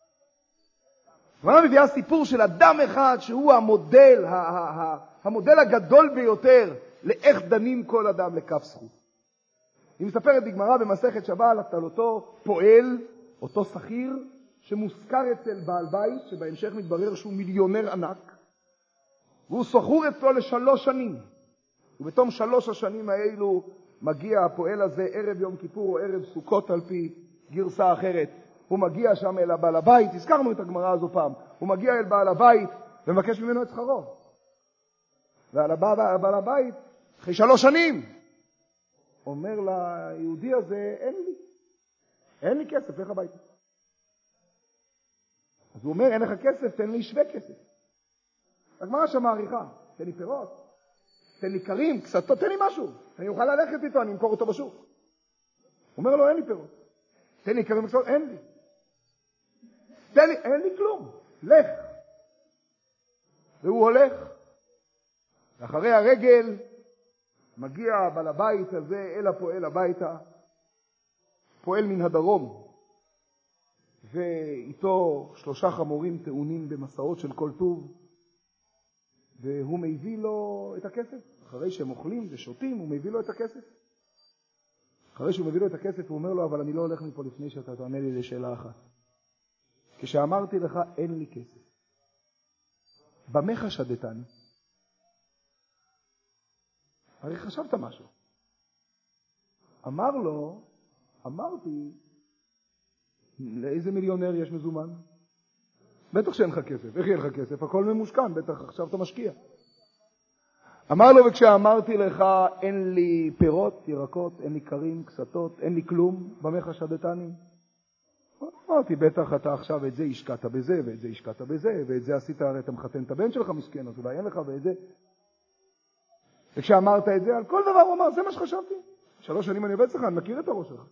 ואני מביאה סיפור של אדם אחד שהוא המודל, המודל הגדול ביותר לאיך דנים כל אדם לכף זכות. היא מספרת בגמרא במסכת שבת על אותו פועל, אותו שכיר, שמוזכר אצל בעל בית, שבהמשך מתברר שהוא מיליונר ענק, והוא שכור אצלו לשלוש שנים. ובתום שלוש השנים האלו מגיע הפועל הזה ערב יום כיפור או ערב סוכות על פי גרסה אחרת. הוא מגיע שם אל הבעל הבית, הזכרנו את הגמרא הזו פעם, הוא מגיע אל בעל הבית ומבקש ממנו את שכרו. ועל הבעל הבית, אחרי שלוש שנים, אומר ליהודי הזה, אין לי, אין לי כסף, לך הביתה. אז הוא אומר, אין לך כסף, תן לי שווה כסף. הגמרא שם מעריכה, תן לי פירות, תן לי קרים, קסתות, תן לי משהו. אני אוכל ללכת איתו, אני אמכור אותו בשוק. הוא אומר לו, אין לי פירות. תן לי קרים, קסתות, אין לי. תן לי, אין לי כלום. לך. והוא הולך. ואחרי הרגל מגיע בעל הבית הזה אל הפועל הביתה. פועל מן הדרום. ואיתו שלושה חמורים טעונים במסעות של כל טוב. והוא מביא לו את הכסף. אחרי שהם אוכלים ושותים, הוא מביא לו את הכסף. אחרי שהוא מביא לו את הכסף, הוא אומר לו, אבל אני לא הולך מפה לפני שאתה תענה לי לשאלה אחת. כשאמרתי לך, אין לי כסף. במה חשדתני? הרי חשבת משהו. אמר לו, אמרתי, לאיזה מיליונר יש מזומן? בטח שאין לך כסף. איך יהיה לך כסף? הכל ממושכן, בטח עכשיו אתה משקיע. אמר לו, וכשאמרתי לך, אין לי פירות, ירקות, אין לי קרים, קסתות, אין לי כלום, במה חשדתני? אמרתי, בטח אתה עכשיו את זה השקעת בזה, ואת זה השקעת בזה, ואת זה עשית, הרי אתה מחתן את הבן שלך מסכן, אז אולי אין לך, ואת זה. וכשאמרת את זה, על כל דבר הוא אמר, זה מה שחשבתי. שלוש שנים אני עובד לך, אני מכיר את הראש שלך.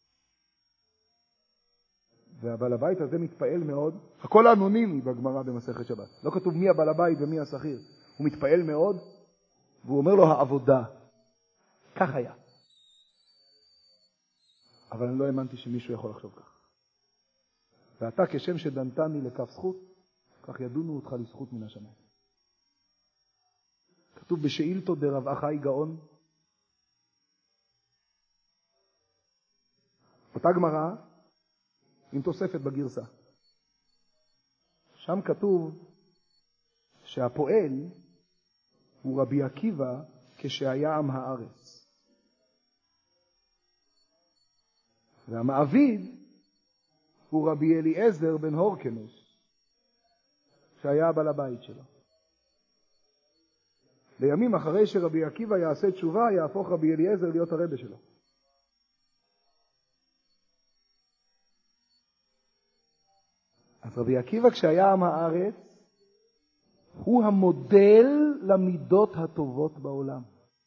והבעל הבית הזה מתפעל מאוד. הכל אנונימי בגמרא במסכת שבת. לא כתוב מי הבעל הבית ומי השכיר. הוא מתפעל מאוד, והוא אומר לו העבודה. כך היה. אבל אני לא האמנתי שמישהו יכול לחשוב כך. ואתה כשם שדנתני לכף זכות, כך ידונו אותך לזכות מן השמיים. כתוב בשאילתו דרב אחי גאון. אותה גמרא, עם תוספת בגרסה. שם כתוב שהפועל הוא רבי עקיבא כשהיה עם הארץ. והמעביד הוא רבי אליעזר בן הורקנוס, שהיה הבעל הבית שלו. לימים אחרי שרבי עקיבא יעשה תשובה, יהפוך רבי אליעזר להיות הרבי שלו. אז רבי עקיבא כשהיה עם הארץ, הוא המודל למידות הטובות בעולם.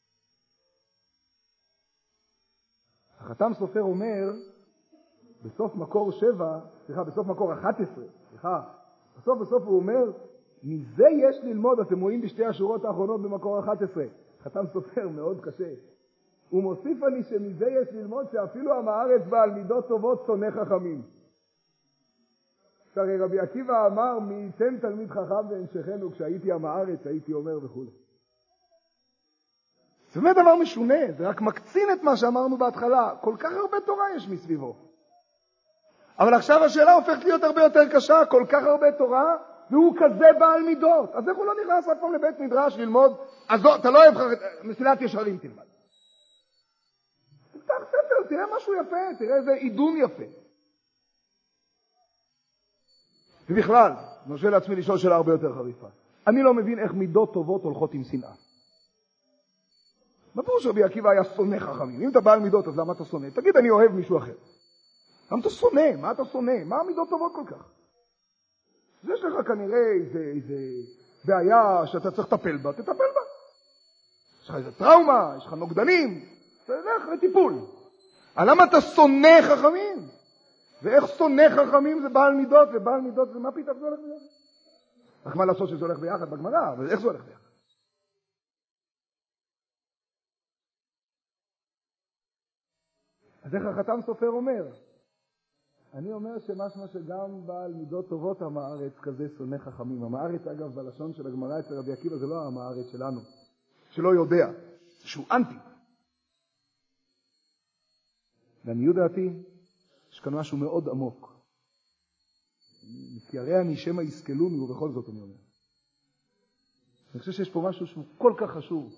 החתם סופר אומר, בסוף מקור שבע, סליחה, בסוף מקור אחת עשרה, סליחה, בסוף בסוף הוא אומר, מזה יש ללמוד, אתם רואים בשתי השורות האחרונות במקור אחת עשרה. חתם סופר מאוד קשה. הוא מוסיף אני שמזה יש ללמוד שאפילו עם הארץ בעל מידות טובות שונא חכמים. הרי רבי עקיבא אמר, מי ייתן תלמיד חכם והמשכנו, כשהייתי עם הארץ, הייתי אומר וכו'. זה באמת דבר משונה, זה רק מקצין את מה שאמרנו בהתחלה. כל כך הרבה תורה יש מסביבו. אבל עכשיו השאלה הופכת להיות הרבה יותר קשה, כל כך הרבה תורה, והוא כזה בעל מידות. אז איך הוא לא נכנס רק פעם לבית מדרש ללמוד, אז לא, אתה לא אוהב מסילת ישרים תלמד. תפתח ספר, תראה משהו יפה, תראה איזה עידון יפה. ובכלל, אני חושב לעצמי לשאול שאלה הרבה יותר חריפה. אני לא מבין איך מידות טובות הולכות עם שנאה. מה פירוש רבי עקיבא היה שונא חכמים? אם אתה בעל מידות, אז למה אתה שונא? תגיד, אני אוהב מישהו אחר. למה אתה שונא? מה אתה שונא? מה המידות טובות כל כך? אז יש לך כנראה איזה, איזה בעיה שאתה צריך לטפל בה, תטפל בה. יש לך איזה טראומה, יש לך נוגדנים, תלך לטיפול. אבל למה אתה שונא חכמים? ואיך שונא חכמים זה בעל מידות, ובעל מידות זה מה פתאום זה הולך ביחד? רק מה לעשות שזה הולך ביחד בגמרא, אבל איך זה הולך ביחד? אז איך החתם סופר אומר? אני אומר שמשמע שגם בעל מידות טובות עם הארץ כזה שונא חכמים. עם הארץ, אגב, בלשון של הגמרא אצל רבי עקיבא, זה לא עם הארץ שלנו, שלא יודע, שהוא אנטי. לעניות דעתי, יש כאן משהו מאוד עמוק. מתיירא אני שמא יסכלוני, ובכל זאת אני אומר. אני חושב שיש פה משהו שהוא כל כך חשוב.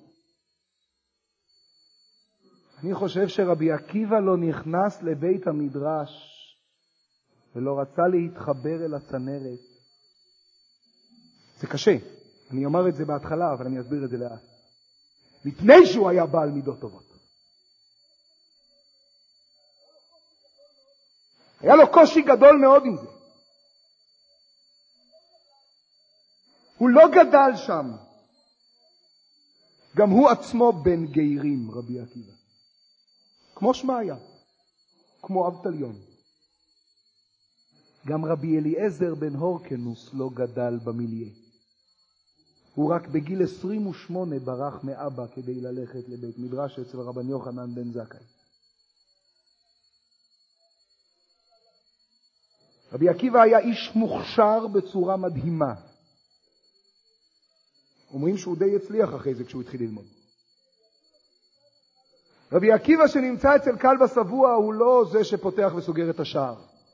אני חושב שרבי עקיבא לא נכנס לבית המדרש, ולא רצה להתחבר אל הצנרת. זה קשה. אני אומר את זה בהתחלה, אבל אני אסביר את זה לאט. מפני שהוא היה בעל מידות טובות. היה לו קושי גדול מאוד עם זה. הוא לא גדל שם. גם הוא עצמו בן גיירים, רבי עקיבא. כמו שמעיה, כמו אבטליון. גם רבי אליעזר בן הורקנוס לא גדל במיליה. הוא רק בגיל עשרים ושמונה ברח מאבא כדי ללכת לבית מדרש אצל רבן יוחנן בן זכאי. רבי עקיבא היה איש מוכשר בצורה מדהימה. אומרים שהוא די הצליח אחרי זה כשהוא התחיל ללמוד. רבי עקיבא שנמצא אצל כלבא שבוע הוא לא זה שפותח וסוגר את השער.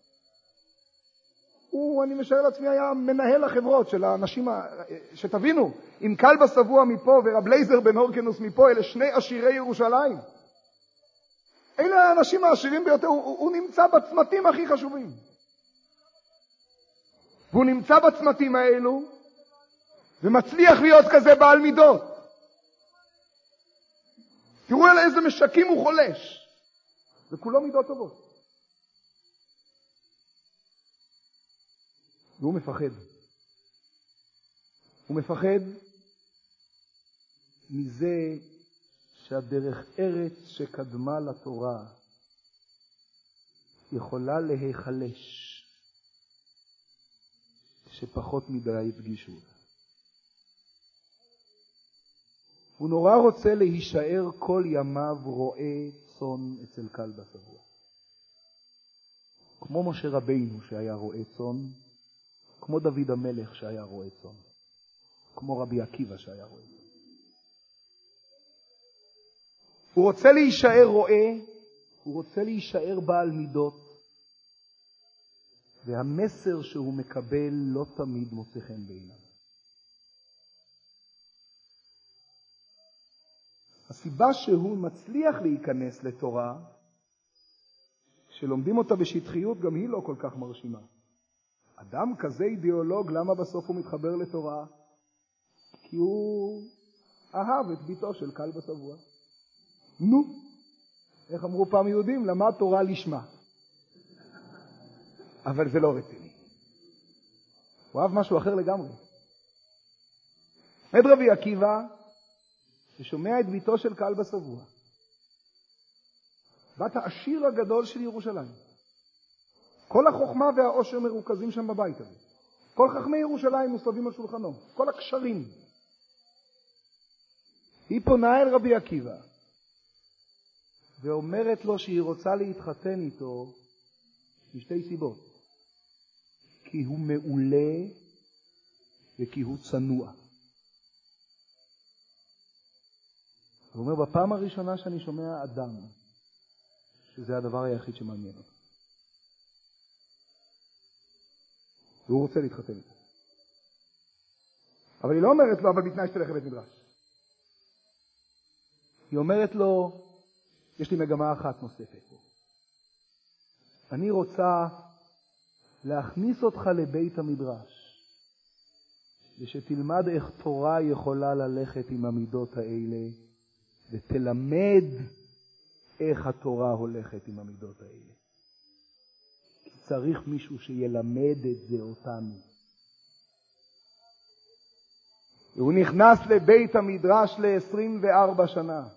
הוא, אני משער לעצמי, היה מנהל החברות של האנשים, שתבינו, אם כלבא שבוע מפה ורב לייזר בן הורקנוס מפה, אלה שני עשירי ירושלים. אלה האנשים העשירים ביותר, הוא, הוא, הוא נמצא בצמתים הכי חשובים. והוא נמצא בצמתים האלו, ומצליח להיות כזה בעל מידות. תראו על איזה משקים הוא חולש. וכולו מידות טובות. והוא מפחד. הוא מפחד מזה שהדרך ארץ שקדמה לתורה יכולה להיחלש, שפחות מדי יפגישו אותה. הוא נורא רוצה להישאר כל ימיו רועה צאן אצל כלבא שבוע. כמו משה רבינו שהיה רועה צאן, כמו דוד המלך שהיה רועה צאן, כמו רבי עקיבא שהיה רועה צאן. הוא רוצה להישאר רועה, הוא רוצה להישאר בעל מידות, והמסר שהוא מקבל לא תמיד מוצא חן בעיניו. הסיבה שהוא מצליח להיכנס לתורה, שלומדים אותה בשטחיות, גם היא לא כל כך מרשימה. אדם כזה אידיאולוג, למה בסוף הוא מתחבר לתורה? כי הוא אהב את ביתו של כלבא שבוע. נו, איך אמרו פעם יהודים? למד תורה לשמה. אבל זה לא רציני. הוא אהב משהו אחר לגמרי. עד רבי עקיבא, ששומע את ביתו של כלבא שבוע, בת העשיר הגדול של ירושלים. כל החוכמה והעושר מרוכזים שם בבית הזה. כל חכמי ירושלים מוסבים על שולחנו. כל הקשרים. היא פונה אל רבי עקיבא, ואומרת לו שהיא רוצה להתחתן איתו משתי סיבות. כי הוא מעולה וכי הוא צנוע. הוא אומר, בפעם הראשונה שאני שומע אדם, שזה הדבר היחיד שמעניין אותו. והוא רוצה להתחתן איתו. אבל היא לא אומרת לו, אבל בתנאי שתלך לבית מדרש. היא אומרת לו, יש לי מגמה אחת נוספת פה. אני רוצה להכניס אותך לבית המדרש, ושתלמד איך תורה יכולה ללכת עם המידות האלה, ותלמד איך התורה הולכת עם המידות האלה. כי צריך מישהו שילמד את זה אותנו. והוא נכנס לבית המדרש ל-עשרים וארבע שנה.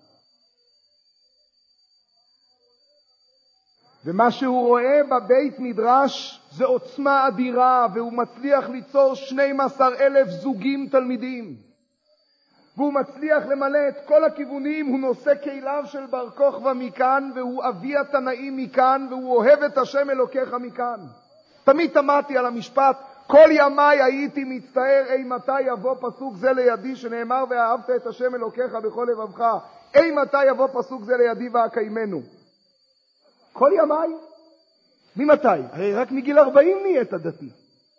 ומה שהוא רואה בבית מדרש זה עוצמה אדירה, והוא מצליח ליצור שנים עשר אלף זוגים תלמידים. והוא מצליח למלא את כל הכיוונים, הוא נושא כליו של בר כוכבא מכאן, והוא אבי התנאים מכאן, והוא אוהב את השם אלוקיך מכאן. תמיד תמדתי על המשפט, כל ימיי הייתי מצטער, אי מתי יבוא פסוק זה לידי, שנאמר ואהבת את השם אלוקיך בכל לבבך, אי מתי יבוא פסוק זה לידי ואקיימנו. כל ימיי? ממתי? הרי רק מגיל ארבעים נהיית דתי.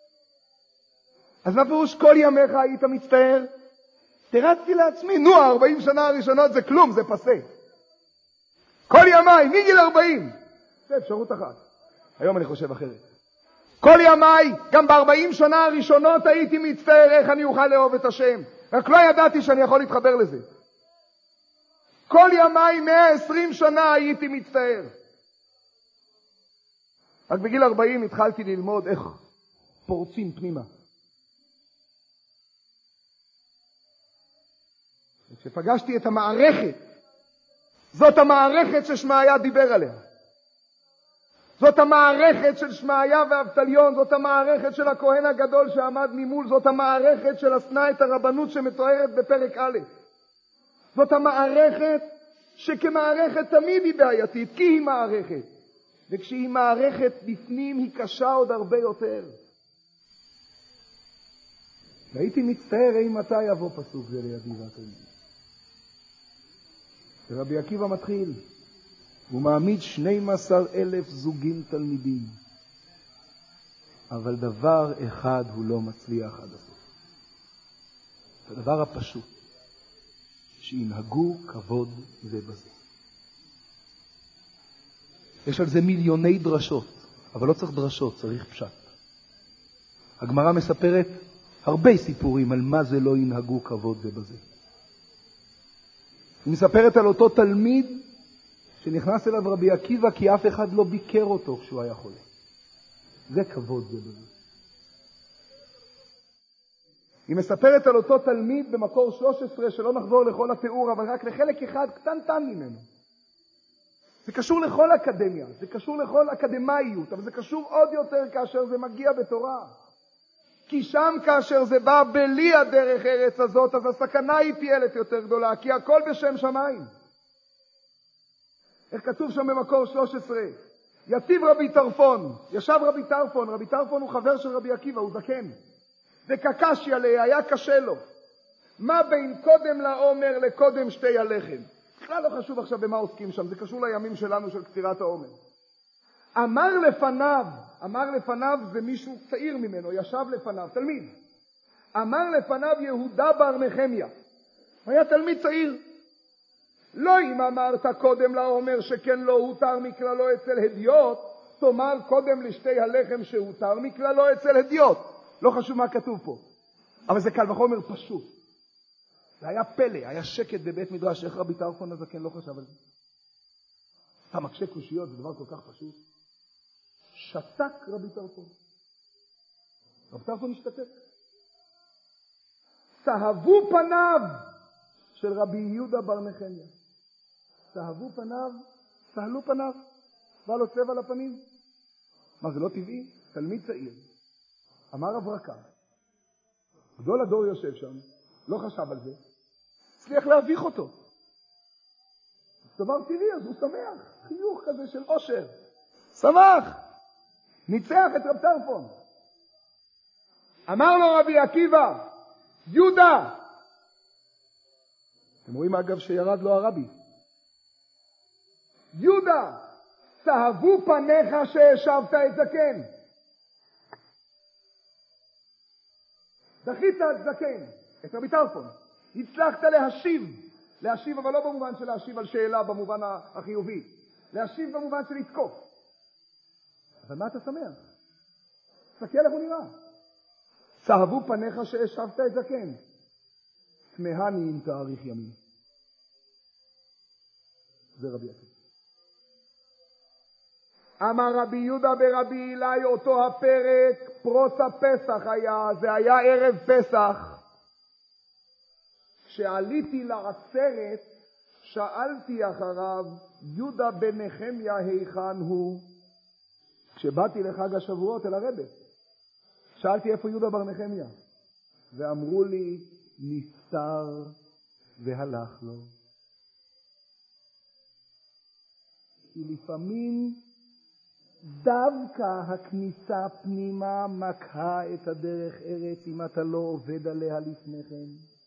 אז מה פירוש כל ימיך היית מצטער? תרצתי לעצמי, נו, ה-ארבעים שנה הראשונות זה כלום, זה פסה. כל ימיי, מגיל ארבעים. זה אפשרות אחת. היום אני חושב אחרת. כל ימיי, גם ב-ארבעים שנה הראשונות הייתי מצטער איך אני אוכל לאהוב את השם. רק לא ידעתי שאני יכול להתחבר לזה. כל ימיי, מאה ועשרים שנה הייתי מצטער. רק בגיל ארבעים התחלתי ללמוד איך פורצים פנימה. כשפגשתי את המערכת, זאת המערכת ששמעיה דיבר עליה. זאת המערכת של שמעיה ואבטליון, זאת המערכת של הכהן הגדול שעמד ממול, זאת המערכת של הסנה את הרבנות שמתוארת בפרק א'. זאת המערכת שכמערכת תמיד היא בעייתית, כי היא מערכת. וכשהיא מערכת בפנים היא קשה עוד הרבה יותר. והייתי מצטער אם מתי יבוא פסוק זה לידי והתלמיד. ורבי עקיבא מתחיל, הוא מעמיד שנים עשר אלף זוגים תלמידים, אבל דבר אחד הוא לא מצליח עד הסוף. הדבר הפשוט, שינהגו כבוד זה בזה. יש על זה מיליוני דרשות, אבל לא צריך דרשות, צריך פשט. הגמרא מספרת הרבה סיפורים על מה זה לא ינהגו כבוד זה בזה. היא מספרת על אותו תלמיד שנכנס אליו רבי עקיבא כי אף אחד לא ביקר אותו כשהוא היה חולה. זה כבוד זה בזה. היא מספרת על אותו תלמיד במקור שלוש עשרה, שלא נחזור לכל התיאור, אבל רק לחלק אחד קטנטן ממנו. זה קשור לכל אקדמיה, זה קשור לכל אקדמאיות, אבל זה קשור עוד יותר כאשר זה מגיע בתורה. כי שם כאשר זה בא בלי הדרך ארץ הזאת, אז הסכנה היא פיילת יותר גדולה, כי הכל בשם שמיים. איך כתוב שם במקור שלוש עשרה? יציב רבי טרפון, ישב רבי טרפון, רבי טרפון הוא חבר של רבי עקיבא, הוא זקן. וקקשי עליה, היה קשה לו. מה בין קודם לעומר לקודם שתי הלחם? בכלל לא חשוב עכשיו במה עוסקים שם, זה קשור לימים שלנו של קצירת העומר. אמר לפניו, אמר לפניו זה מישהו צעיר ממנו, ישב לפניו, תלמיד. אמר לפניו יהודה בר נחמיה, היה תלמיד צעיר. לא אם אמרת קודם לעומר שכן לא הותר מכללו אצל הדיוט, תאמר קודם לשתי הלחם שהותר מכללו אצל הדיוט. לא חשוב מה כתוב פה, אבל זה קל וחומר פשוט. זה היה פלא, היה שקט בבית מדרש, איך רבי טרפון הזקן לא חשב על זה? אתה מקשה קושיות, זה דבר כל כך פשוט. שתק רבי טרפון. רבי טרפון השתתק. צהבו פניו של רבי יהודה בר נחמיה. צהבו פניו, צהלו פניו. בא לו צבע לפנים. מה, זה לא טבעי? תלמיד צעיר. אמר הברקה. גדול הדור יושב שם, לא חשב על זה. הצליח להביך אותו. דבר טבעי, אז הוא שמח. חיוך כזה של עושר. שמח. ניצח את רב טרפון. אמר לו רבי עקיבא, יהודה. אתם רואים אגב שירד לו הרבי. יהודה, צהבו פניך שהשבת את זקן. דחית את זקן, את רבי טרפון. הצלחת להשיב. להשיב, אבל לא במובן של להשיב על שאלה במובן החיובי. להשיב במובן של לתקוף. אבל מה אתה שמח? תסתכל איך הוא נראה. צהבו פניך שהשבת את זקן. תמהני אם תאריך ימים. זה רבי עקיבא. אמר רבי יהודה ברבי אילאי אותו הפרק, פרוס הפסח היה, זה היה ערב פסח. כשעליתי לעצרת, שאלתי אחריו, יהודה בן נחמיה היכן הוא? כשבאתי לחג השבועות אל הרבי, שאלתי איפה יהודה בר נחמיה, ואמרו לי, נפטר והלך לו. כי לפעמים דווקא הכניסה פנימה מקה את הדרך ארץ אם אתה לא עובד עליה לפני כן.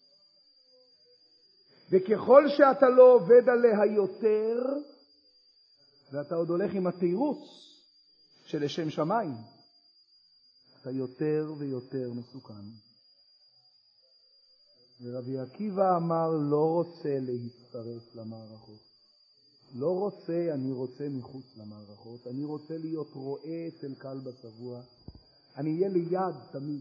וככל שאתה לא עובד עליה יותר, ואתה עוד הולך עם התירוץ של לשם שמיים, אתה יותר ויותר מסוכן. ורבי עקיבא אמר, לא רוצה להצטרף למערכות. לא רוצה, אני רוצה מחוץ למערכות. אני רוצה להיות רואה אצל כלבא שבוע. אני אהיה ליד תמיד.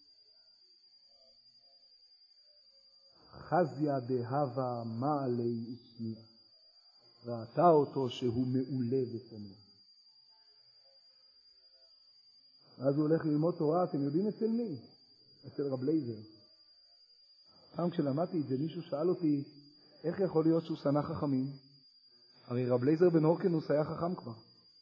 חזיה דהבה מעלי ושמיע. ראתה אותו שהוא מעולה ושמח. אז הוא הולך ללמוד תורה, אתם יודעים אצל מי? אצל רב לייזר. פעם כשלמדתי את זה, מישהו שאל אותי, איך יכול להיות שהוא שנא חכמים? הרי רב לייזר בן הורקנוס היה חכם כבר.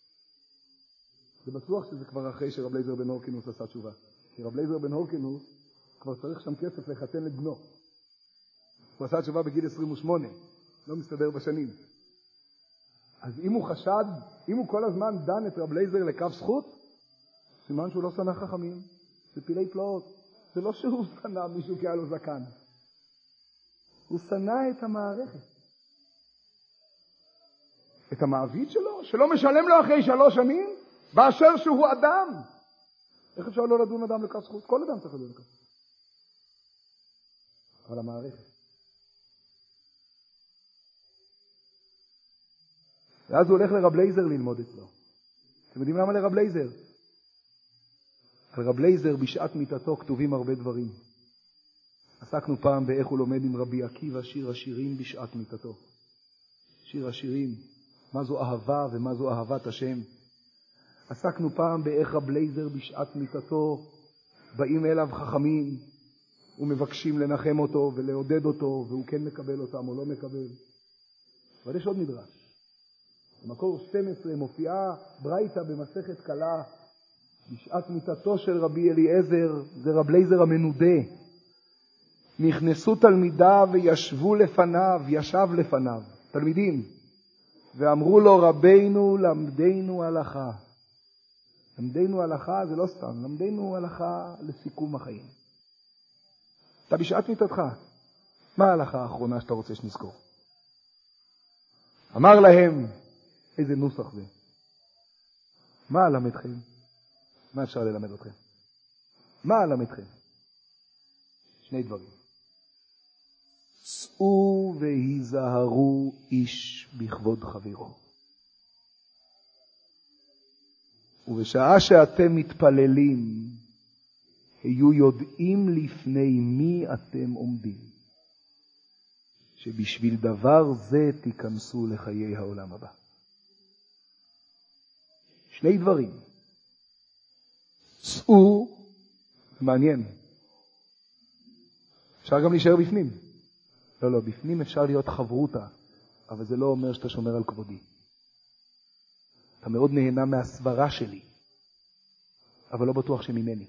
זה בטוח שזה כבר אחרי שרב לייזר בן הורקנוס עשה תשובה. כי רב לייזר בן הורקנוס כבר צריך שם כסף לחתן את בנו. הוא עשה תשובה בגיל עשרים ושמונה, לא מסתדר בשנים. אז אם הוא חשד, אם הוא כל הזמן דן את רב לייזר לקו זכות, סימן שהוא לא שנא חכמים. זה פילי פלאות. זה לא שהוא שנא מישהו כי היה לו זקן. הוא שנא את המערכת. את המעביד שלו, שלא משלם לו אחרי שלוש שנים, באשר שהוא אדם. איך אפשר לא לדון אדם לקו זכות? כל אדם צריך לדון לקו זכות. אבל המערכת. ואז הוא הולך לרב לייזר ללמוד אצלו. אתם יודעים למה לרב לייזר? על רב לייזר בשעת מיטתו כתובים הרבה דברים. עסקנו פעם באיך הוא לומד עם רבי עקיבא שיר השירים בשעת מיטתו. שיר השירים, מה זו אהבה ומה זו אהבת השם. עסקנו פעם באיך רב לייזר בשעת מיטתו באים אליו חכמים ומבקשים לנחם אותו ולעודד אותו, והוא כן מקבל אותם או לא מקבל. אבל יש עוד מדרש. במקור שתים עשרה מופיעה ברייתא במסכת קלה בשעת מיטתו של רבי אליעזר, זה רב לייזר המנודה. נכנסו תלמידיו וישבו לפניו, ישב לפניו, תלמידים, ואמרו לו רבינו למדנו הלכה. למדנו הלכה זה לא סתם, למדנו הלכה לסיכום החיים. אתה בשעת מיטתך, מה ההלכה האחרונה שאתה רוצה שנזכור? אמר להם, איזה נוסח זה? מה למדכם? מה אפשר ללמד אתכם? מה למדכם? שני דברים. צאו והיזהרו איש בכבוד חברו. ובשעה שאתם מתפללים, היו יודעים לפני מי אתם עומדים. שבשביל דבר זה תיכנסו לחיי העולם הבא. שני דברים. צאו, מעניין. אפשר גם להישאר בפנים. לא, לא, בפנים אפשר להיות חברותה, אבל זה לא אומר שאתה שומר על כבודי. אתה מאוד נהנה מהסברה שלי, אבל לא בטוח שממני.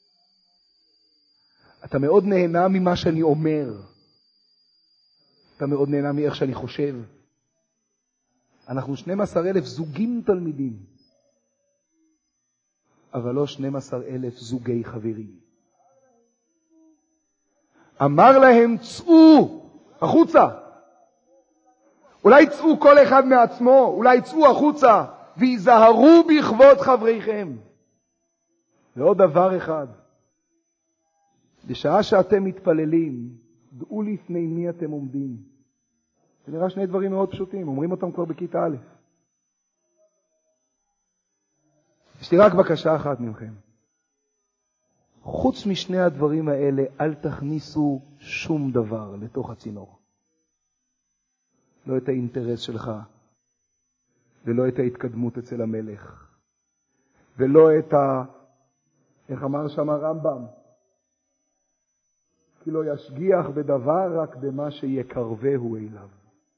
אתה מאוד נהנה ממה שאני אומר. אתה מאוד נהנה מאיך שאני חושב. אנחנו שנים עשר אלף זוגים תלמידים, אבל לא שנים עשר אלף זוגי חברים. אמר להם, צאו החוצה. אולי צאו כל אחד מעצמו, אולי צאו החוצה, ויזהרו בכבוד חבריכם. ועוד דבר אחד, בשעה שאתם מתפללים, דעו לפני מי אתם עומדים. זה נראה שני דברים מאוד פשוטים, אומרים אותם כבר בכיתה א'. יש לי רק בקשה אחת ממכם. חוץ משני הדברים האלה, אל תכניסו שום דבר לתוך הצינור. לא את האינטרס שלך, ולא את ההתקדמות אצל המלך, ולא את ה... איך אמר שם הרמב"ם? כי לא ישגיח בדבר רק במה שיקרבהו אליו.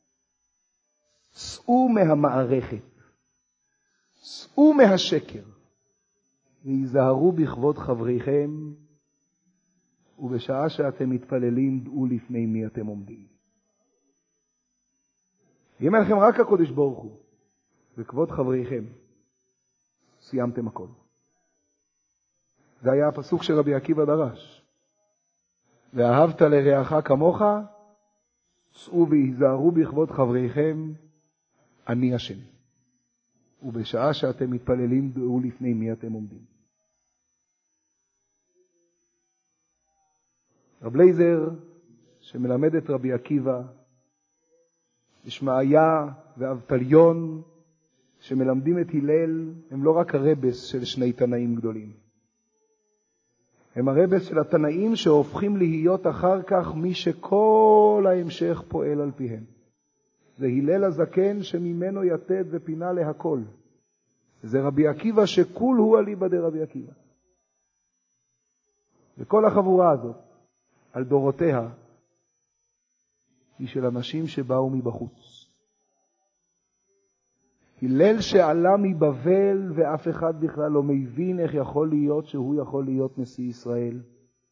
צאו מהמערכת, צאו מהשקר, ויזהרו בכבוד חבריכם, ובשעה שאתם מתפללים דעו לפני מי אתם עומדים. אם אין לכם רק הקודש ברוך הוא וכבוד חבריכם, סיימתם הכל. זה היה הפסוק שרבי עקיבא דרש. ואהבת לרעך כמוך, צאו ויזהרו בכבוד חבריכם, אני השם. ובשעה שאתם מתפללים דעו לפני מי אתם עומדים. רב לייזר שמלמד את רבי עקיבא, ישמעיה ואבטליון שמלמדים את הלל, הם לא רק הרבס של שני תנאים גדולים. הם הרבס של התנאים שהופכים להיות אחר כך מי שכל ההמשך פועל על פיהם. זה הלל הזקן שממנו יתד ופינה להכל. זה רבי עקיבא שכול הוא אליבא דרבי עקיבא. וכל החבורה הזאת, על דורותיה, היא של אנשים שבאו מבחוץ. הלל שעלה מבבל ואף אחד בכלל לא מבין איך יכול להיות שהוא יכול להיות נשיא ישראל.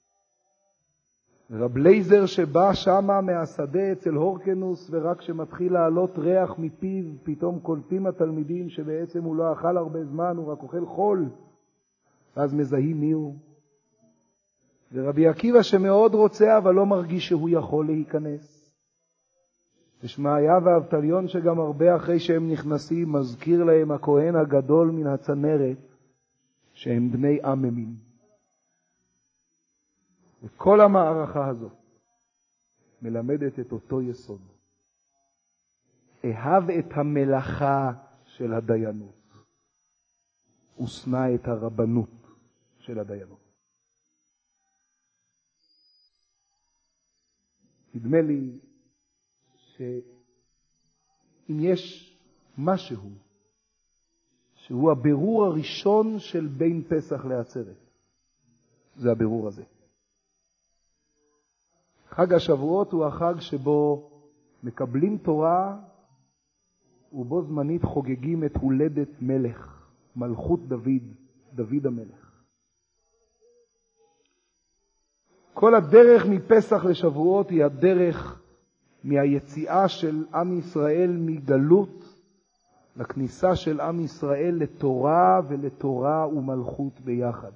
רב לייזר שבא שמה מהשדה אצל הורקנוס ורק שמתחיל לעלות ריח מפיו, פתאום קולטים התלמידים שבעצם הוא לא אכל הרבה זמן, הוא רק אוכל חול. ואז מזהים מי הוא. ורבי עקיבא שמאוד רוצה אבל לא מרגיש שהוא יכול להיכנס. ושמעיה ואבטליון שגם הרבה אחרי שהם נכנסים מזכיר להם הכהן הגדול מן הצנרת שהם בני עממים. וכל המערכה הזאת מלמדת את אותו יסוד. אהב את המלאכה של הדיינות ושנא את הרבנות של הדיינות. נדמה לי שאם יש משהו שהוא הבירור הראשון של בין פסח לעצרת, זה הבירור הזה. חג השבועות הוא החג שבו מקבלים תורה ובו זמנית חוגגים את הולדת מלך, מלכות דוד, דוד המלך. כל הדרך מפסח לשבועות היא הדרך מהיציאה של עם ישראל מגלות לכניסה של עם ישראל לתורה ולתורה ומלכות ביחד.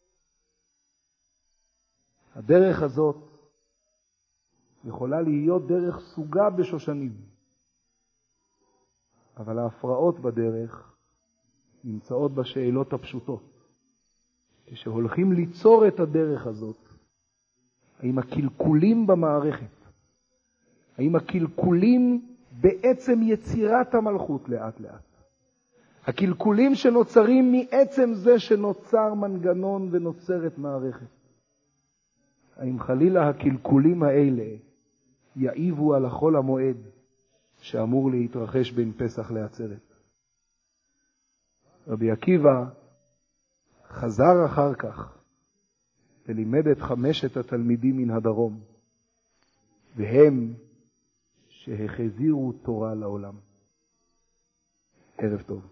הדרך הזאת יכולה להיות דרך סוגה בשושנים, אבל ההפרעות בדרך נמצאות בשאלות הפשוטות. כשהולכים ליצור את הדרך הזאת, האם הקלקולים במערכת, האם הקלקולים בעצם יצירת המלכות לאט לאט, הקלקולים שנוצרים מעצם זה שנוצר מנגנון ונוצרת מערכת, האם חלילה הקלקולים האלה יעיבו על החול המועד שאמור להתרחש בין פסח לעצרת. רבי עקיבא חזר אחר כך ולימד את חמשת התלמידים מן הדרום, והם שהחזירו תורה לעולם. ערב טוב.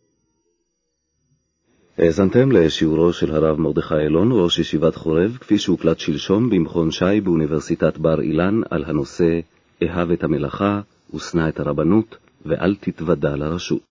האזנתם לשיעורו של הרב מרדכי אילון, ראש ישיבת חורב, כפי שהוקלט שלשום במכון שי באוניברסיטת בר אילן, על הנושא אהב את המלאכה ושנא את הרבנות ואל תתוודע לרשות.